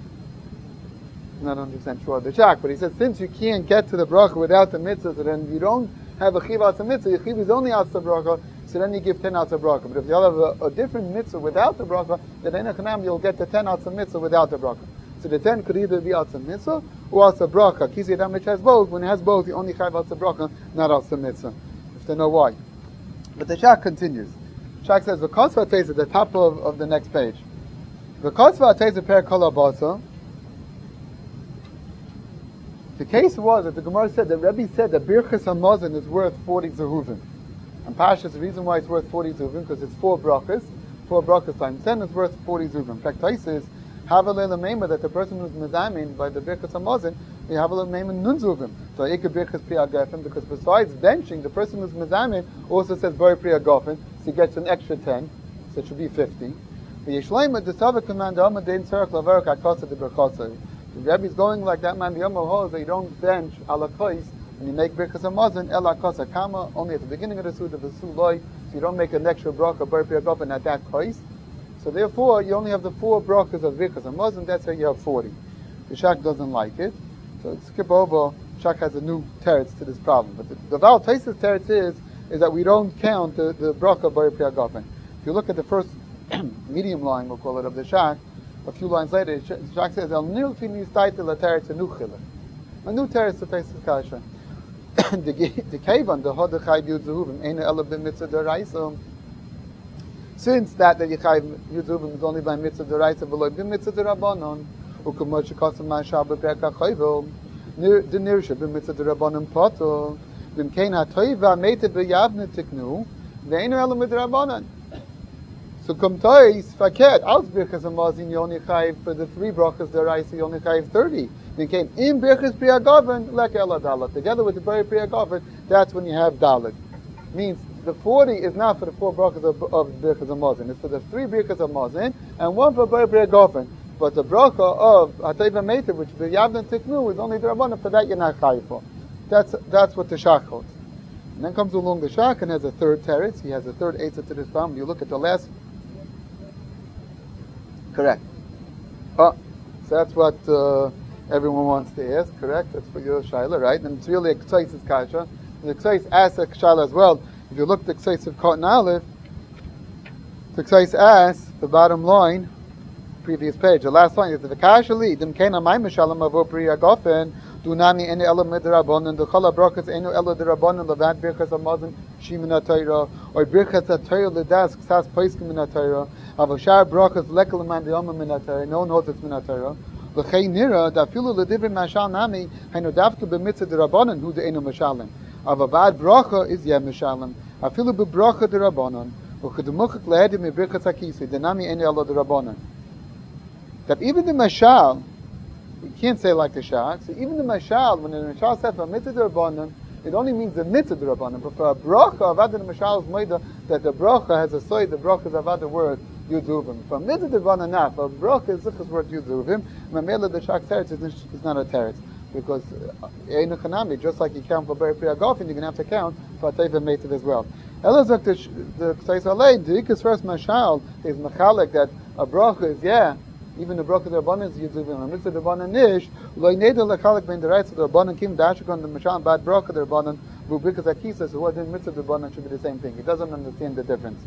I'm not one hundred percent sure of the Shach, but he said, since you can't get to the bracha without the mitzvah, so then you don't have a chiv out the mitzvah, your chiv is only out the bracha, so then you give ten outs of bracha. But if you have a, a different mitzvah without the bracha, then in a chanam you'll get the ten outs of mitzvah without the bracha. So the ten could either be outs of mitzvah or outs of bracha. Kisi Adam which has both. When it has both, you only have outs of bracha, not outs of mitzvah. If they know why. But the Shach continues. Shach says, the Kosva Teis at the top of, of the next page. The Kosva Teis per kol abasa. The case was that the Gemara said, the Rebbe said that Birchas HaMazon is worth forty zehuvim. And Pashas, the reason why it's worth forty zuvim, because it's four brachas, four brachas times ten is worth forty zuvim. In fact, Tais says, have a little mema that the person who's mezamin by the birchas hamazon, you have a little mema nun zuvim. So ikah birchas priya gafen, because besides benching, the person who's mezamin also says bari priya gafen, so he gets an extra ten, so it should be fifty. The Yishleima, the Sava commander, Amadein Serak Laverak Akasa de Berchasa. The Rebbe is going like that man, the Yomo holds that you don't bench ala kois, and you make birchas hamazon ela kosa kama only at the beginning of the suda the suloi, so you don't make an extra bracha bar piagofen at that kois. So therefore, you only have the four brachas of birchas hamazon. That's how you have forty. The Shach doesn't like it, so skip over. Shach has a new teretz to this problem. But the, the Val Taisa's teretz is is that we don't count the, the bracha bar piagofen. If you look at the first medium line, we'll call it, of the Shach, a few lines later, Shach says el nilfini staita la teretz anuchila. A new teretz to Taisa's kasha. The Kevan, the Hodachai Yud Zehuvim, Ein Ela b'mitzvah d'oraisa. Since that the Yechai Yud Zehuvim is only by mitzvah d'oraisa, v'lo b'mitzvah d'rabanon, u'kumot shekosam ma'ashar b'perka chayvel, the nirsha b'mitzvah d'rabanon poto, v'mkein ha'toiv v'amete b'yavne tiknu, v'ein Ela midrabanon. So kum tois faket, aus birchas hamazon you only chayiv for the three brachas d'oraisa, you only chayiv thirty. Then came in birchas priya gaven lek ela dalet. Together with the bari priya gaven, that's when you have dalet. Means the forty is not for the four brachas of, of birchas hamazon. It's for the three birchas hamazon and one for bari priya gaven. But the bracha of hatayva meter, which the yavdan tiknu, is only the rabbanon. For that you're not chayiv for. That's that's what the Shach holds. And then comes along the Shach and has a third teretz. He has a third eitzah to this problem. You look at the last. Correct. Oh, so that's what. Uh, Everyone wants to ask, correct? That's for your shaila, right? And it's really a Ksais' kasha. And the Ksais asks a shaila as well. If you look at the Ksais of Cotton Aleph, the Ksais asks, the bottom line, previous page, the last line is the kasha li, dim kena mai mishalam avo priya gofen, dunani ene ela midrabanan, the chala brachas enu ela dirabanan, levad birchas hamazon shimin atayra, or birchas atayra ledas ksas poiskim in atayra, Avoshar brachas lekalaman de'omer min haTorah. No one holds it's min haTorah. L'chei nira dafilu l'divrin mashal nami hainu davka b'mitzvah d'Rabbanan hu de'enu mashalim. Avabad bracha is yeh mashalim. Afilu b'bracha d'Rabbanan u'chedemuchak lehedim mi'birchas hakisi denami eni Allah d'Rabbanan. That even the mashal, you can't say like the shah. So even the mashal, when the mashal says for mitzvah d'Rabbanan, it only means the mitzvah d'Rabbanan. But for a bracha, avad the mashal is moida that the bracha has a soy. The bracha is avad the word yuduvim. For mitzvah d'Rabbanan, not. For bracha is zichus word yuduvim. Mamela the shak teretz is not a teretz because einu chanami. Just like you count for beri priya golfin, you're gonna have to count for teiva meitiv as well. Elazar the the ksayis alei the ikas first mashal is machalik that a bracha is yeah. Even the bracha d'Rabbanan is yuduvim. A mitzvah d'Rabbanan nish lo yineder lechalik ben the rights of the Rabbanan kim dashikon the mashal bad bracha d'Rabbanan rubrikas akisa. So what then mitzvah d'Rabbanan should be the same thing. He doesn't understand the difference.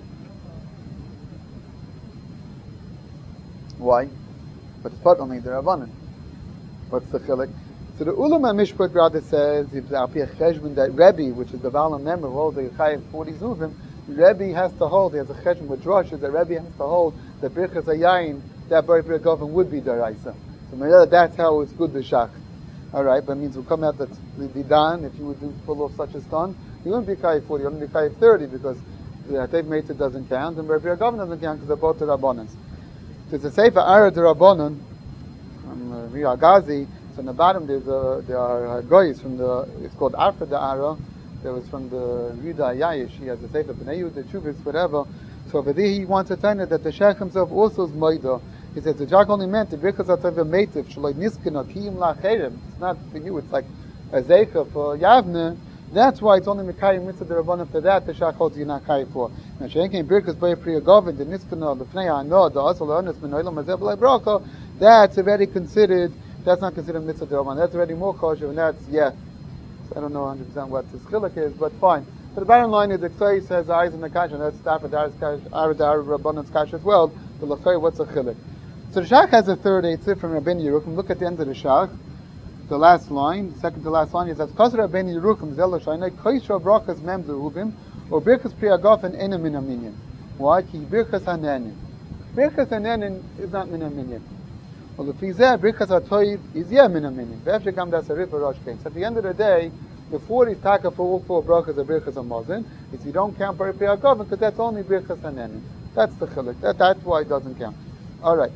Why? But it's part only the Rabbanan. What's the chilek? So the ulama mishpat rather says if the apiyah cheshbon that Rebbe, which is the Baal member, holds the chayiv forty zuvim, Rebbe has to hold. He has a cheshbon with drashes that Rebbe has to hold the birchas hayayin. That bari priya golfin would be daraisa. So maybe that's how it's good b'shach. All right, but it means we'll come out that the dan if you would do full of such a stun, you wouldn't be chayiv forty, you wouldn't be chayiv thirty because the Hatev Meitah doesn't count and bari priya golfin doesn't count because they're both the Rabbanans. So it's a sefer Ara the Rabbanan from Ria Gazi. So in the bottom there's a, there are goyis from the it's called Arfa the Ara. There was from the Rida Yayish. He has a sefer Bnei Yehuda, Chuvas, whatever. So over there he wants to tell you that the Sheikh himself also is moida. He says the Jack only meant because of the meitiv shaloi niskina kiyim lacherem. It's not for you. It's like a zeicha for Yavne. That's why it's only mekayim mitzvah the Rabbanan for that. The Shach holds you not kayim for. Now shein came birkas by priya govin the niskina the fnei ha'anod the asal ha'anis menoilam hazev lai bracha. That's already considered. That's not considered mitzvah the Rabbanan. That's already more kosher, and that's yeah. So I don't know one hundred percent what this chiluk is, but fine. So the bottom line is the Ksai says the eyes in the kasha. That's Stafad Aradar Rabbanan's kasha as well. The Lachai, what's a chiluk? So the Shach has a third eitzah from Rabbeinu Yerucham. Look at the end of the Shach. The last line, the second to last line, is that Kasar Rabbeinu Yerucham Zelo Shainai Kaisha Brachas Mem Zerubim or Birkas Priyagofen Ena Min Aminyan. Why? Ki Birkas Hanenin. Birkas Hanenin is not Min Aminyan. Well, the Fizeh Birkas HaToiv is yeah Min Aminyan. Ve'efshek Gam Das Arif Rosh Kain. So at the end of the day, the forty taka for all four brachas are birchas hamazon. If you don't count bari priya golfin, because that's only birchas hanenin. That's the chiluk. That, that's why it doesn't count. All right.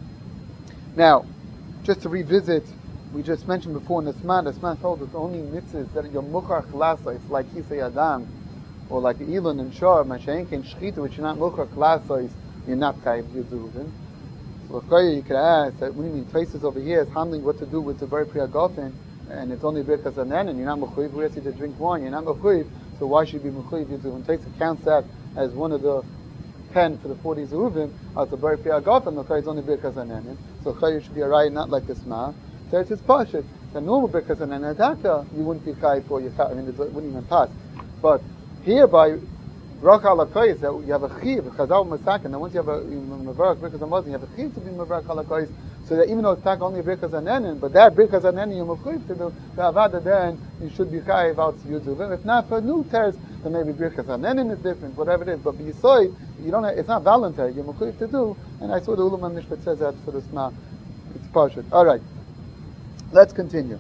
Now, just to revisit, we just mentioned before in the Sman, the Sman told us only mitzvahs that you're muchar chlasa, it's like Kisei Adam, or like Elon and Shor, Mashayin Ken Shchita, which you're not muchar chlasa, you're not kaib yuduvin. So you could ask, that when you mean traces over here is handling what to do with the bari priya golfin, and it's only birchas hanenin, and you're not mechuyev. We ask you to drink wine, you're not mechuyev. So why should you be mechuyev? Yuduvin takes counts that as one of the ten for the forty zeruvim. As the bari priya golfin, the is only birchas hanenin. So chayyim should be a raya, not like the sma. Third is pashit. The normal birchas hanenin ataka, you wouldn't be chayyim for your. I mean, it wouldn't even pass. But here by bracha ala koyis, that you have a chiv, chazal masakin. And once you have a mevarach birchas hamazon, you have a chiv to be mevarach ala koyis. So that even though it's tak only birchas hanenin, but that birchas hanenin you're mechuyev to do the avada, then you should be chayiv out yuduvim. If not for new teres, then maybe birchas hanenin is different, whatever it is. But b'yisoid, you don't. Have, it's not voluntary. You're mechuyev to do. And I saw the ulama mishpat says that for the sma. It's partial. All right. Let's continue.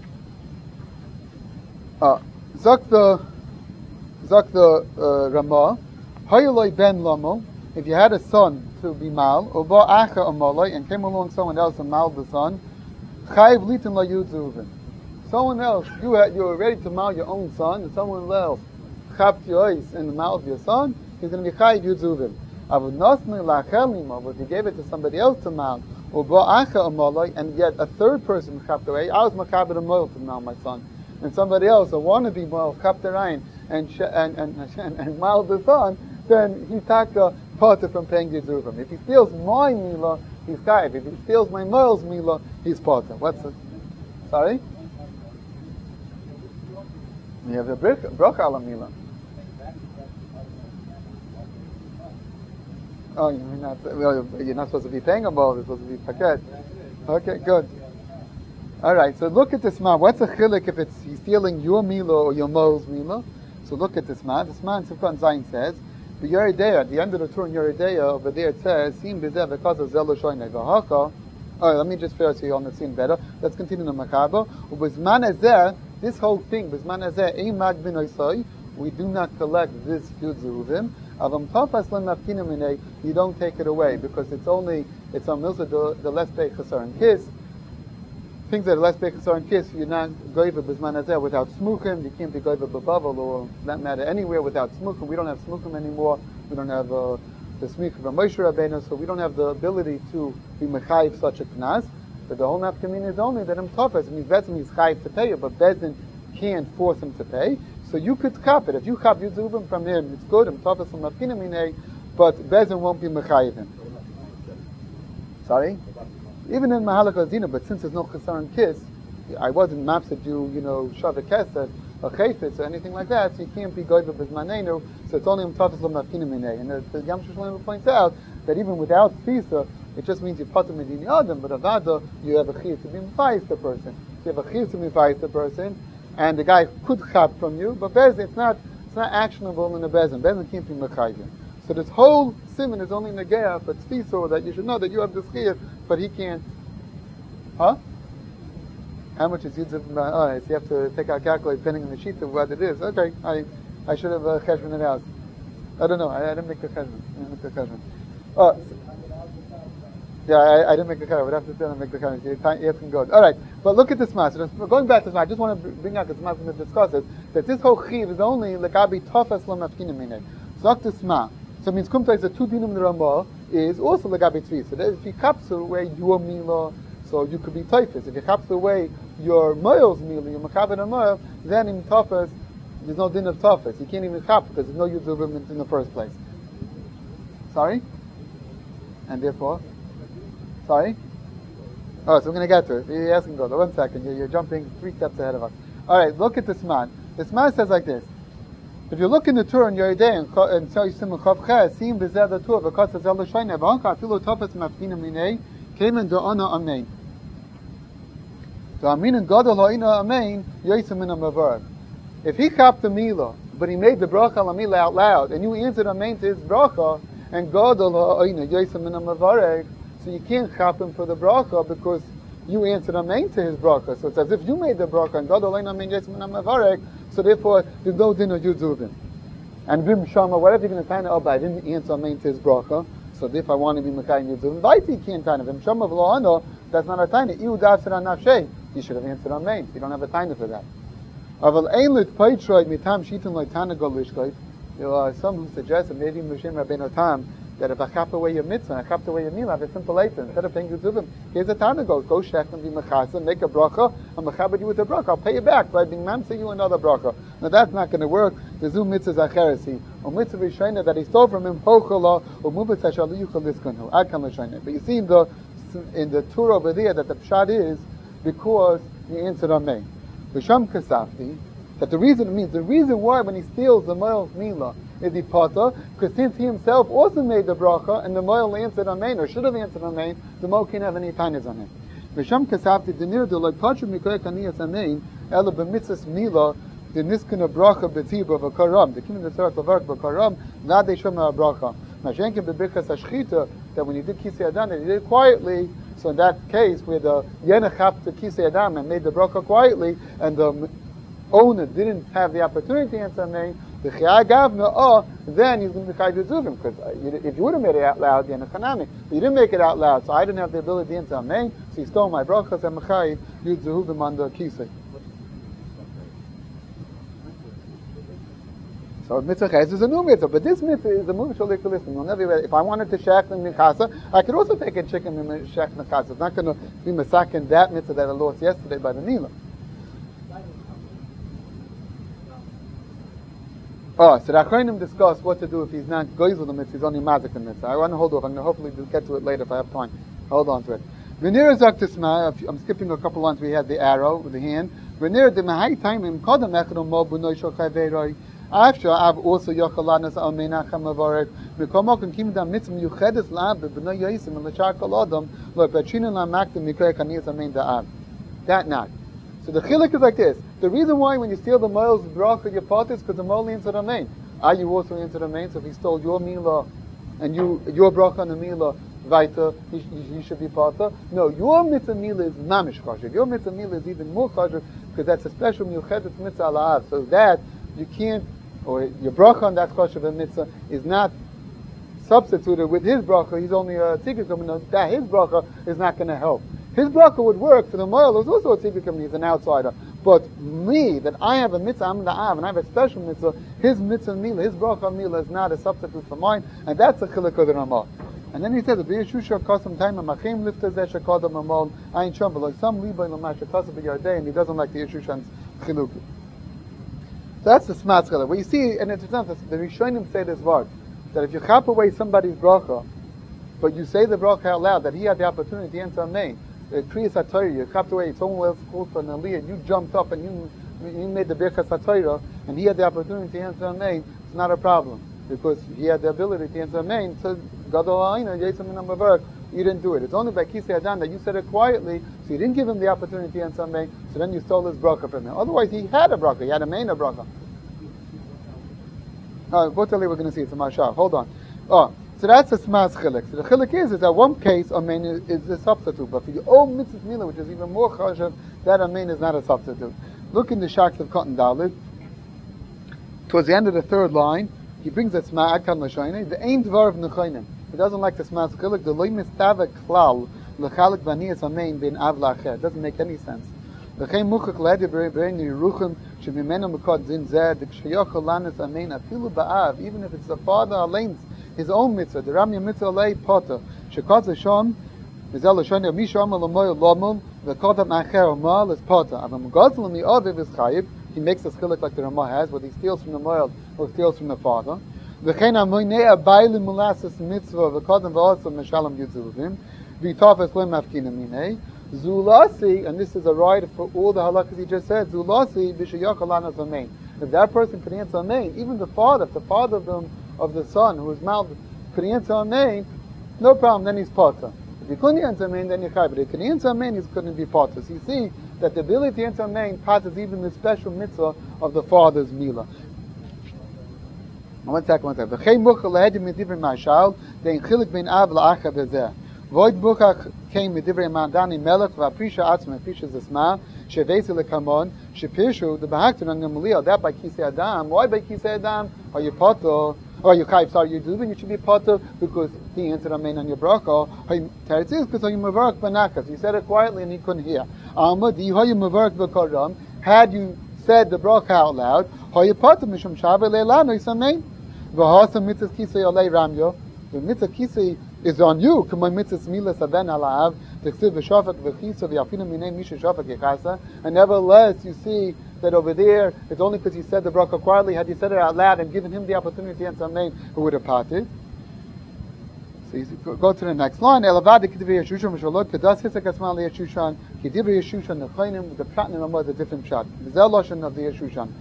Uh, Zok the Zok the uh, Ramah, Hayoloi ben Lamo. If you had a son to be mal, or ba acha amaloi, and came along someone else and mal the son, chayiv litin la yuduvin. Someone else, you had, you were ready to mal your own son, and someone else chapped your eyes in the mouth of your son, he's going to be chayiv yuduvin. Avud nosni lachelima, but if you gave it to somebody else to mal, or ba acha amaloi, and yet a third person chapped away, I was makabed a moil to mal my son, and somebody else, a wannabe moil, chapped their ayin, and and and and, and mal the son, then he taka parted from paying Yizuvim. If he steals my Mila, he's chayiv. If he steals my Moil's Mila, he's parted. What's it? Sorry? You have a bracha ala Mila. Oh, you're not, well, you're not supposed to be paying a Moil, you're supposed to be paket. Okay, good. All right, so look at this ma. What's a chilik if it's he's stealing your Mila or your Moil's Mila? So look at this ma. This ma in Sifkan Zayin says, The Yeridea, at the end of the Tur in Yeridea, over there it says, Sim Bizeh V'Kaza Zelo Shoyne V'Haka. Oh, let me just first see on the scene better. Let's continue the Makabo. Ubizman Ezeh, this whole thing, Bizman Ezeh, Ein Mag Binoisoi, we do not collect this Yud Zeruvim. Avam Tafas Len Mafkinim Minei, you don't take it away, because it's only, it's on Milsa, the, the less Beit Chasar and Kiss. Things that are less Beit Chasar and Kiss, you're not Goiva Bizman Ezeh without Smuchim, you can't be Goiva B'Bavel, or that matter anywhere without Smuchim. We don't have Smuchim anymore, we don't have uh, the Smuchim of Moshe Rabbeinu, so we don't have the ability to be Mechayiv such a Knas. But the whole Nafkamin is only that I'm Tafas. It means Bezin is Chayiv to pay you, but Bezin can't force him to pay. So you could cop it. If you cop Yud Zeruvim from him, it's good, I'm Tafas from Mafkinim Minei, but Bezin won't be Mechayiv him. Sorry? Even in Mahalak Azina, but since there's no Chasar and Kiss, I wasn't mapsed you, you know, Shavah Kesed, or Chayfetz, or anything like that, so you can't be Goiva Bizmanenu, so it's only Mtafas L'Mafkinim Minei. And the, the Yam Shushalim points out that even without Fisa, it just means you put them in the Adam, but Avada, you have a Chiyuv to be Mfayis the person. So you have a Chiyuv to be Mfayis the person, and the guy could chap from you, but Bezin, it's not, it's not actionable in the Bezin. Bezin can't be Mechayim. So this whole simon is only Negea for Tzfiso, that you should know that you have this Chiyuv, but he can't. Huh? How much is Yud Zeruvim? Oh, so you have to take out calculate depending on the sheet of what it is. Okay, I I should have uh, cheshbon it out. I don't know. I, I didn't make the cheshbon. I didn't make the cheshbon. Oh, yeah, I, I didn't make the cheshbon. I would have to still make the cheshbon. You have to go. All right, but look at this mass. So going back to this mass, I just want to bring out this mass and discuss it. That this whole chiv is only lekabi tofas lo mafkinim minei. So this mass. So it means kumta is the two dinim in the Ramah is also legabi tzvi. So that if you capsule where you are mila. So you could be typhus. If you capture away your moil's meal, your machaber and moil, then in tafas, there's no din of tafas. You can't even chap because there's no Yud Zeruvim in the first place. Sorry? And therefore? Sorry? Oh, so we're going to get to it. You're asking God. One second. You're, you're jumping three steps ahead of us. All right, look at this man. This man says like this. If you look in the Torah in Yeridei and so you see Chav Ches, see him bezeh the Torah because it's el l'shoyneh v'anka afilu tafas mafkinim minei came in the honor amen. So amin and gadol ha'ina amen yoysim min ha'mavarach. If he chopped the milah, but he made the bracha la milah out loud, and you answered amen to his bracha, and gadol ha'ina yoysim min ha'mavarach, so you can't chop him for the bracha because you answered amen to his bracha. So it's as if you made the bracha, and gadol ha'ina amen yoysim min ha'mavarach. So therefore, there's no din of Yud Zeruvim. And Bim Shama, whatever you're going to find out, but I didn't answer amen to his bracha. So if I want to be Mekayim Yud Zeruvim, Vaiti can't time of him. Shama v'lo that's not a time. Iu davser an nafshei. You should have answered amen. You don't have a time for that. Aval ein lit paitroid mitam shitin loitana golishkoit. There are some who suggest, and maybe Moshe Rabbeinu Tam, that if I chop away your mitzvah, I chop away your meal, I have a simple item. Instead of paying Yud Zeruvim, here's a time to go. Go shech and be mechasa, make a bracha, and mechabed you with a bracha. I'll pay you back by being mamsa you another bracha. Now that's not going to work. The zu mitzvah zacheresi. Or mitzvah rishayna that he stole from him, hochala, or mubet hashalu yuchal diskanhu. Adkan l'shayna. But you see in the, in the Torah over there that the pshat is because he answered amen. V'sham kasafti, that the reason it means, the reason why when he steals the moil's milah, is he potter? Because since he himself also made the bracha, and the moil answered amen, or should have answered amen, the moil can't have any tainas on him. V'sham kasafti denir de like patra mikoy kaniyas amen, ela b'mitzvahs milah, the niskana bracha b'tzibah v'karam, the kingdom of the tzarek v'vark v'karam, not they shema bracha. Mashenkin b'birchas hashchita, that when he did kisei adam, that he did it quietly. So in that case, where the yenachap to kisei adam and made the bracha quietly, and the owner didn't have the opportunity to answer amen, the chiyah gavna, oh, then he's going to be chayiv Yud Zeruvim, because if you would have made it out loud, then chanami, but you didn't make it out loud, so I didn't have the ability to answer amen, so he stole my brachas and chayiv Yud Zeruvim on the kisei. So mitzvah ches is a new mitzvah, but this mitzvah is a mitzvah listen. You'll never. If I wanted to shech the mikasa, I could also take a chicken and shech mikasa. It's not going to be masakin that mitzvah that I lost yesterday by the nila. Oh, so the Achronim discuss what to do if he's not goizel the mitzvah, he's only mazik the mitzvah. I want to hold off. I'm going to hopefully get to it later if I have time. Hold on to it. V'nir zaktisma. I'm skipping a couple lines. We had the arrow with the hand. V'nir de mahai taimim kodam echadom mo b'noi shochay veiroi. After I've also Yochalanas Al Menachem Avaret, Mikomok and Kim Dam Mitzvah Yuchedes Lab, B'nai Yoisim, and Lachakal Adam, Lo Pachinin La Maktim Mikre Kanias Amen Da'ab. That not. So the chiluk is like this. The reason why when you steal the moil's bracha your pot is because the moil answered amen. are you also into the main? So if he stole your milah and you your bracha on the milah, weiter, he, he should be pata. No, your mitzvah milah is mamish chashiv. Your mitzvah milah is even more chashiv because that's a special miuchedet mitzvah ala'av. So that you can't, or your bracha on that chashiv and mitzvah is not substituted with his bracha. He's only a tzidkur, that his bracha is not going to help. His bracha would work for the moil. There's also a tzidkur, he's an outsider. But me, that I have a mitzvah, I'm the av, and I have a special mitzvah, his mitzvah milah, his bracha milah is not a substitute for mine, and that's a chiluk of the Ramah. And then he says, "B'yeshusha kasam time machem lifta zeh shekadam amol ayin sham v'lo some libay l'mash kasam b'yardei," and he doesn't like the Yeshushan's chiluk. So that's the smart chiluk. What you see, and it's not the Rishonim say this word, that if you chop away somebody's bracha, but you say the bracha out loud, that he had the opportunity to answer amen. Kriyas HaTorah, you chopped away, someone else called for an aliyah, and you jumped up and you you made the Birkas HaTorah, and he had the opportunity to answer amen, it's not a problem. Because he had the ability to answer amen, so Gadol Ha'ina, Yesam Min HaMavarach, you didn't do it. It's only by Kisei Adam that you said it quietly, so you didn't give him the opportunity to answer amen, so then you stole his bracha from him. Otherwise, he had a bracha, he had a main a bracha. Uh, we're going to see it's a mashal. Hold on. Oh, so that's a smas chilik. So the chilik is, is that one case, amen is, is a substitute. But for your own mitzvah milah, which is even more chashav, that amen is not a substitute. Look in the shaks of Cotton Dalit. Towards the end of the third line, he brings a sma akan l'shayne. The ain dvar of nechonim. He doesn't like the smas chilik. The loy mistava klal l'chalik vaniyas amen bin av la'acher. It doesn't make any sense. V'chein muchach ledi b'rein yeruchim shemimenu mekod zin zeh d'kshayochel lanis amen afilu ba'av, even if it's the father alain's his own mitzvah, the Ramya mitzvah alei potter shekod zesham v'zel l'shani misham l'moy l'omum v'kod ha'macher omal is potter avam gozel mi aviv is chayiv. He makes a chilik like the Ramah has, whether he steals from the moil or steals from the father. V'chein amoynei abaylim mulasas mitzvah v'kodem v'osam meshalom yitzuvim v'tafes lo mafkina minei Zulasi, and this is a right for all the halakas he just said, Zulasi b'shayachalanas amen. If that person could answer amen, even the father, if the father of the, of the son who is mouth could answer amen, no problem, then he's potter. If he couldn't answer amen, then you're chai. But if he could answer amen, he couldn't be potter. So you see that the ability to answer amen passes even the special mitzvah of the father's milah. One second, one second. V'chei muchal lehedim midivrim ma'ashal, dein chilik ben av la'acha bezeh. Void Buchach came with Divrei Mandani Melech Vaprisha Atzma Prisha Zesma Shevesi Lekamon Shepishu the Bahaktan on Gamaliel that by Kisei Adam. Why by Kisei Adam? Are you potter? Or you chayv? Sorry, you do then you should be potter because he answered amen on your bracha. Teretz is because you mevarach banakas. You said it quietly and he couldn't hear. Alma di hoyu mevarach v'koram. Had you said the bracha out loud, hoyu potter mishum shavu leilanu is amen. V'hasam mitzvah Kisei olei ramyo. The mitzvah Kisei is on you. And nevertheless, you see that over there, it's only because he said the bracha quietly. Had you said it out loud and given him the opportunity to answer amen, who would have parted? So you go to the next line. The platinum was a different shot. The zeloshan of the Yeshushan.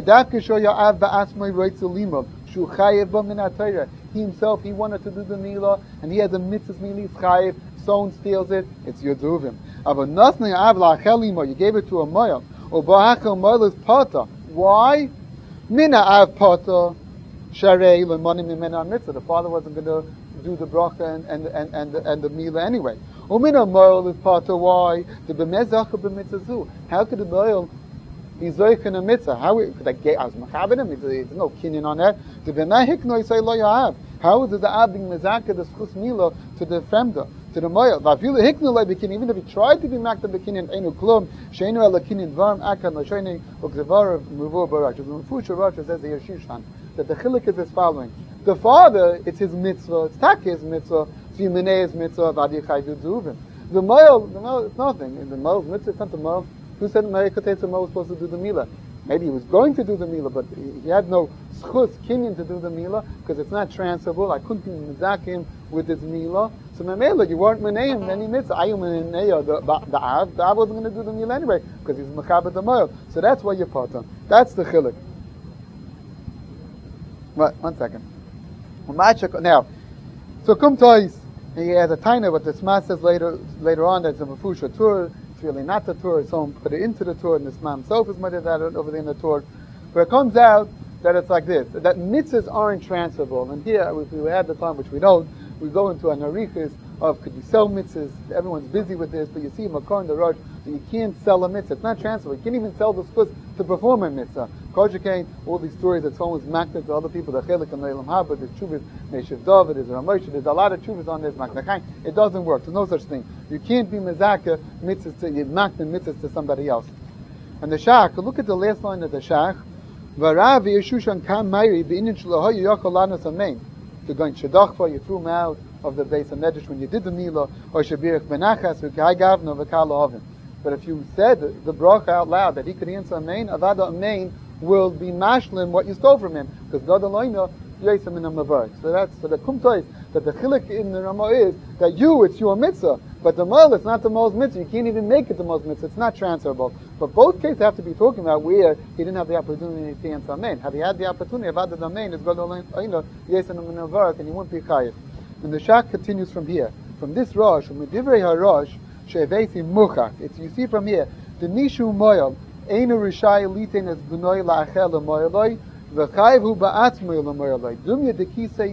He himself, he wanted to do the milah, and he has a mitzvah milah chayiv. Someone steals it, it's yoduvim. You gave it to a moil. Moil is pata. Why? Mina av pata sharei lemonim mimena mitzvah. The father wasn't going to do the bracha and and and and the, and the milah anyway. Umina moil is pata. Why? The b'mezach b'mitzvah. How could the moil he's zoich in a mitzvah? How could I get as machabed him? There's no kinyan on that. The b'mehik no yisay lo yahav. How is the ab being mezaka the schus milah to the fremda, to the moil? Vafilu hiknu lo bekin. Even if he tried to be makta bekinyan enu klum sheinu el kinyan varm akan lo sheinu ukzevar muvur barach. The Mufusha Rosh says the Yeshushan that the chilik is as following: the father, it's his mitzvah, it's tak his mitzvah, it's his mitzvah, vadi chaydu zuvim. The moil, the moil, it's nothing. The moil's mitzvah, it's not the moil. Who said Mary Kotetza was supposed to do the milah? Maybe he was going to do the milah, but he had no schus kinyan to do the milah because it's not transferable. I couldn't be mizakim with his milah. So Mamela, you weren't meneim any mitzvah. I am meneim the the av. The av wasn't going to do the milah anyway because he's mechaber the moil. So that's why you're part on. That's the chilik. What? One second. Now, so come toys. He has a taina, but the Sma says later later on that's a mafusha tur. It's really not the Torah, someone put it into the Torah, and the Sma himself is made that over there in the Torah. But it comes out that it's like this, that mitzvahs aren't transferable. And here, if we had the time, which we don't, we go into an arichis of could you sell mitzvahs? Everyone's busy with this, but you see Makar in the Rosh that you can't sell a mitzvah. It's not transferable. You can't even sell the schus to perform a mitzvah. Kojakain, all these stories that someone's makna to other people, the chelik and leilam haba, there's chuvas, Meshiv David, there's Ramosha, there's a lot of chuvas on this makna. It doesn't work. There's no such thing. You can't be mezaka mitzvahs to, you makna mitzvahs to somebody else. And the Shach, look at the last line of the Shach, Varav Yeshushan Kam Mayri, Beinin Shloho Yokolanas Amen. You're going Shadachva, you threw him out of the base of Medrash when you did the Mila, or Shabirach Benachas, V'kai Gavno, V'kala Ovim. But if you said the bracha out loud that he could answer Amen, Avada Amen will be mashlim what you stole from him, because God Eloino Yesam in a Mavark. So that's so the kumtois that the chilik in the Ramah is that you it's your mitzvah, but the mol it's not the mol's mitzvah. You can't even make it the mol's mitzvah. It's not transferable. But both cases have to be talking about where he didn't have the opportunity to answer Amen. Had he had the opportunity, Avada Amen is God Eloino Yesam in a Mavark, and he won't be chayiv. And the Shach continues from here. From this Rosh, from Medivrei HaRosh, She'evesi Muchach. It's, you see from here, the Nishu Moyal, Einu Rishai Liten es B'noi La'achel L'moyaloi, V'chayv Hu Ba'atzmoy L'moyaloi. Dumya Dekisei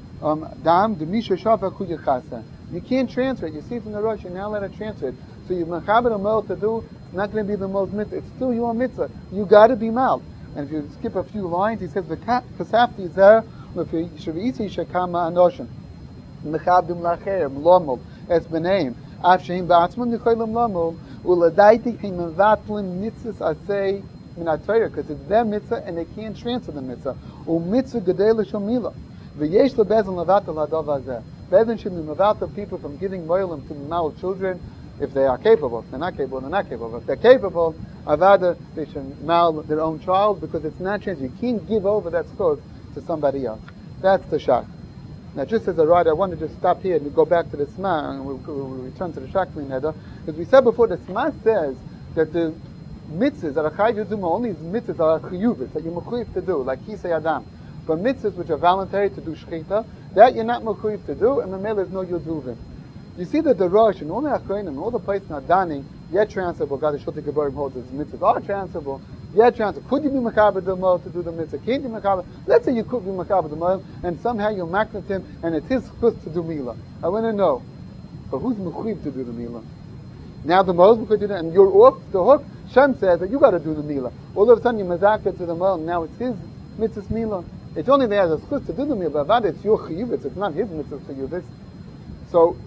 Dam, Demisha Shafa Kuyachasa. You can't transfer it. You see from the Rosh, you're not allowed to transfer it. So you Mechaber a Moel to do, it's not going to be the most mitzvah. It's still your mitzvah. You got to be mal. And if you skip a few lines, he says, V'kasafti Zer, L'Shavisi Shekama Anoshin. Mechabdim lacher, mlomol, es beneim. Af sheim ba'atzmon nicholim lomol, uladaiti him mevatlim mitzvahs asay min ha-Torah, because it's their mitzvah and they can't transfer the mitzvah. U mitzvah gedei l'shomila. V'yesh lebezin levatel hadav hazeh. Bezin should be mevatel people from giving moilim to mal children if they are capable. If they're not capable, they're not capable. If they're capable, avada, they should mal their own child because it's not transfer. You can't give over that schos to somebody else. That's the shach. Now, just as a writer, I want to just stop here and go back to the Sma, and we'll, we'll return to the Shakmin Neder. Because we said before, the Sma says that the mitzvahs that are chayiv yuzuma, only mitzvahs that are chiyuvis, that you're mechuyev to do, like Kisei Adam. But mitzvahs which are voluntary to do shechita, that you're not mechuyev to do, and the mele is no yuduvim. You see that the Rosh and all the Achronim and all the places are daning, yet transferable, God the Shulti Gebarim holds as mitzvahs are transferable, yet transferable. Could you be Makaber the Moel to do the mitzvah? Can't you Makaber? Let's say you could be Makaber the Moel, and somehow you're maknat him, and it's his chus to do Mila. I want to know, but who's Mechuyev to do the Mila? Now the Moel could do that, and you're off the hook. Shem says that you got to do the Mila. All of a sudden you're Mazaka to the Moel, and now it's his mitzvah Mila. It's only there as a chus to do the Mila, but it's your chiyuvitz, it's not his mitzvah chiyuvitz. So,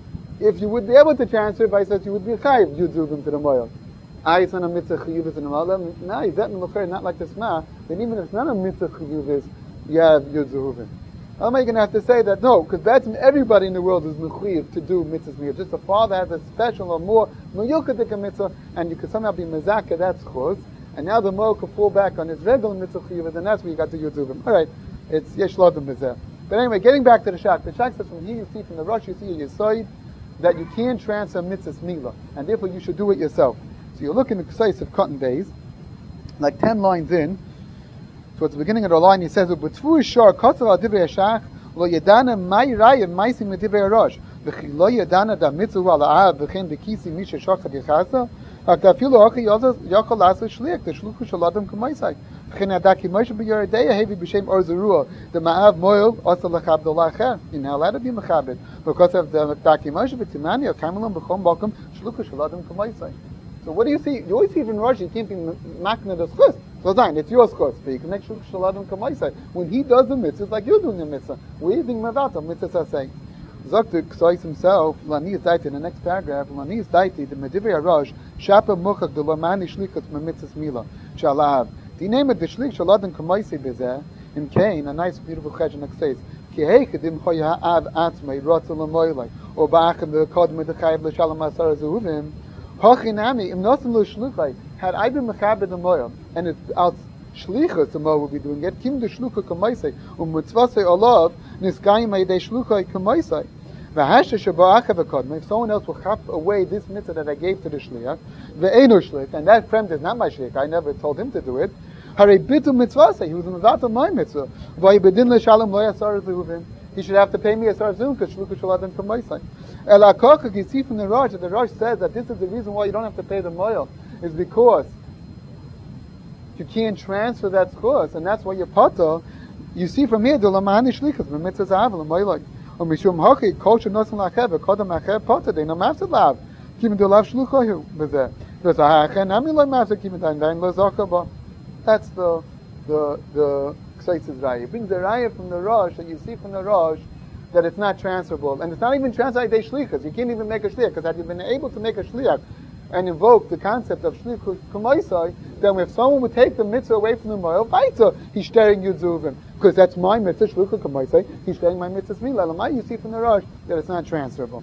if you would be able to transfer, I said you would be chayiv, you'd do them to the moil. I it's not a mitzvah chiyuvis in the moil. No, he's that in the not like the Sma. Then even if it's not a mitzvah chiyuvis, you have yud zuhuvim. How am I going to have to say that? No, because that's everybody in the world is mechuyev to do mitzvahs. Just the father has a special or more meyukadik mitzvah, and you could somehow be mezaka, that's chos. And now the moil could fall back on his regular mitzvah chiyuvis, and that's where you got the yud zuhuvim. All right, it's yesh lodim b'zeh. But anyway, getting back to the Shach. The Shach says from here you see from the Rosh you see your Yisoid that you can't transfer mitzvahs mila, and therefore you should do it yourself. So you look in the Ksais of Cotton Days, like ten lines in, towards the beginning of the line he says, "B'tvu shor kotzav al divrei hashach lo yedana may raya meisim mit divrei rosh v'chi lo yedana da mitzvah al ha'av v'chen b'kisi misha shochat yichasa hak dafilu hachi yochel lasu shliach the shluchu shel adam k'maisai v'chen adaki moshe b'yoredeya hevi b'shem or zerua the ma'av moil also l'chab dolacher you're not allowed to be mechabed because of the adaki moshe b'timani or kamilam b'chom balkum shluchu shel adam k'maisai." So what do you see? You always see from Rosh, you can't be makna the schus. So fine, it's your schus. But you can make shuk shaladim kamaisai. When he does the mitzvah, it's like you're doing the mitzvah. We're doing mavata, mitzvah say. Zoktu Ksais himself, Lani is daiti, in the next paragraph, Lani is daiti, the Medivrei HaRosh, Shapa Muchak, the Lomani Shlichot, Memitzvahs Mila, Shalav. The name of the Shlich Shaladim kamaisai bezeh, in Cain, a nice, beautiful chesed next says, Ki heichedim choy ha'av atzmei, rotzel amoylai, or ba'achem the kodme the chayiv l'shalom asar zehuvim, Hochinami, im nosim lo shluchai, had I been mechaber the moil, and it's out shlichus the moil will be doing it, kim the shlucha kamaisai, um mitzvasei olav, niskayim ha'idei shluchai kamaisai. V'hasha shaba'acha v'kodma, if someone else will chop away this mitzvah that I gave to the shliach, ve'enu shlich, and that friend is not my shliach, I never told him to do it, harei bitu mitzvasei, he was in the vat of my mitzvah, v'yibedin l'shalom lo yasar zehuvim, he should have to pay me a sarzum because shluchu shaladim kamaisai. El Akokak, you see from the Rosh, that the Rosh says that this is the reason why you don't have to pay the moil, is because you can't transfer that schus, and that's why you're pata. You see from here, the lamani shlichus, the mitzvahs aval, and like, or mishum haki, kosher nosen lacheb, kodam acheb pata, they no mafsed lav, kimin do lav shluchayu, bezeh. There's a hachen, ami lo mafsed kimin dain dain lo zakaba. That's the the the ksaitz's raya. It brings the raya from the Rosh that you see from the Rosh that it's not transferable, and it's not even transferred by shlichus. You can't even make a shliach, because had you been able to make a shliach and invoke the concept of shlichus kumaisai, then if someone would take the mitzvah away from the moil, vaita, he's staring yuzuvim, because that's my mitzvah shlichus kumaisai. He's staring my mitzvah mila. Lamai, you see from the Rosh that it's not transferable.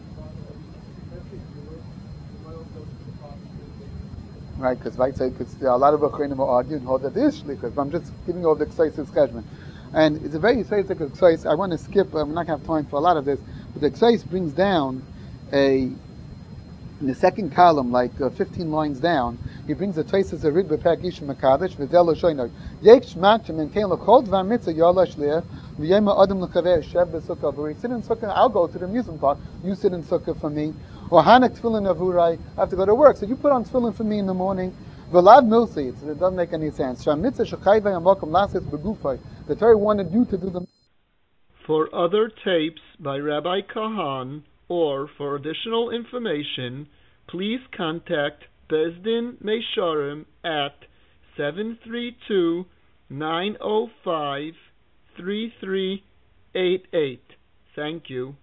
Right, because a lot of Achronim are arguing and hold that it is shlichus, but I'm just giving over the Ksaisis Cheshbon. And it's a very Ksais Ksais. I want to skip, I'm not going to have time for a lot of this, but the Ksais brings down a, in the second column, like uh, fifteen lines down, he brings the Taisis Arid B'Pek Ishim HaKadosh, V'zel L'Shoinor. Yek Shmak Shemenkein L'Chol Dvar Mitzvah Yola Shliach, V'yema Adam L'Chaveh Shev B'Sukkah. But we sit in Sukkah, I'll go to the amusement park, you sit in Sukkah for me. Or Hanak Tefillin Avurai, I have to go to work, so you put on Tefillin for me in the morning. V'lav Milsi, it doesn't make any sense. Sham Mitzvah Shechai V'yamokum Lasis B'Gufay. The Torah wanted you to do the... For other tapes by Rabbi Kahan, or for additional information, please contact Beis Din Meisharim at seven three two, nine zero five, three three eight eight. Thank you.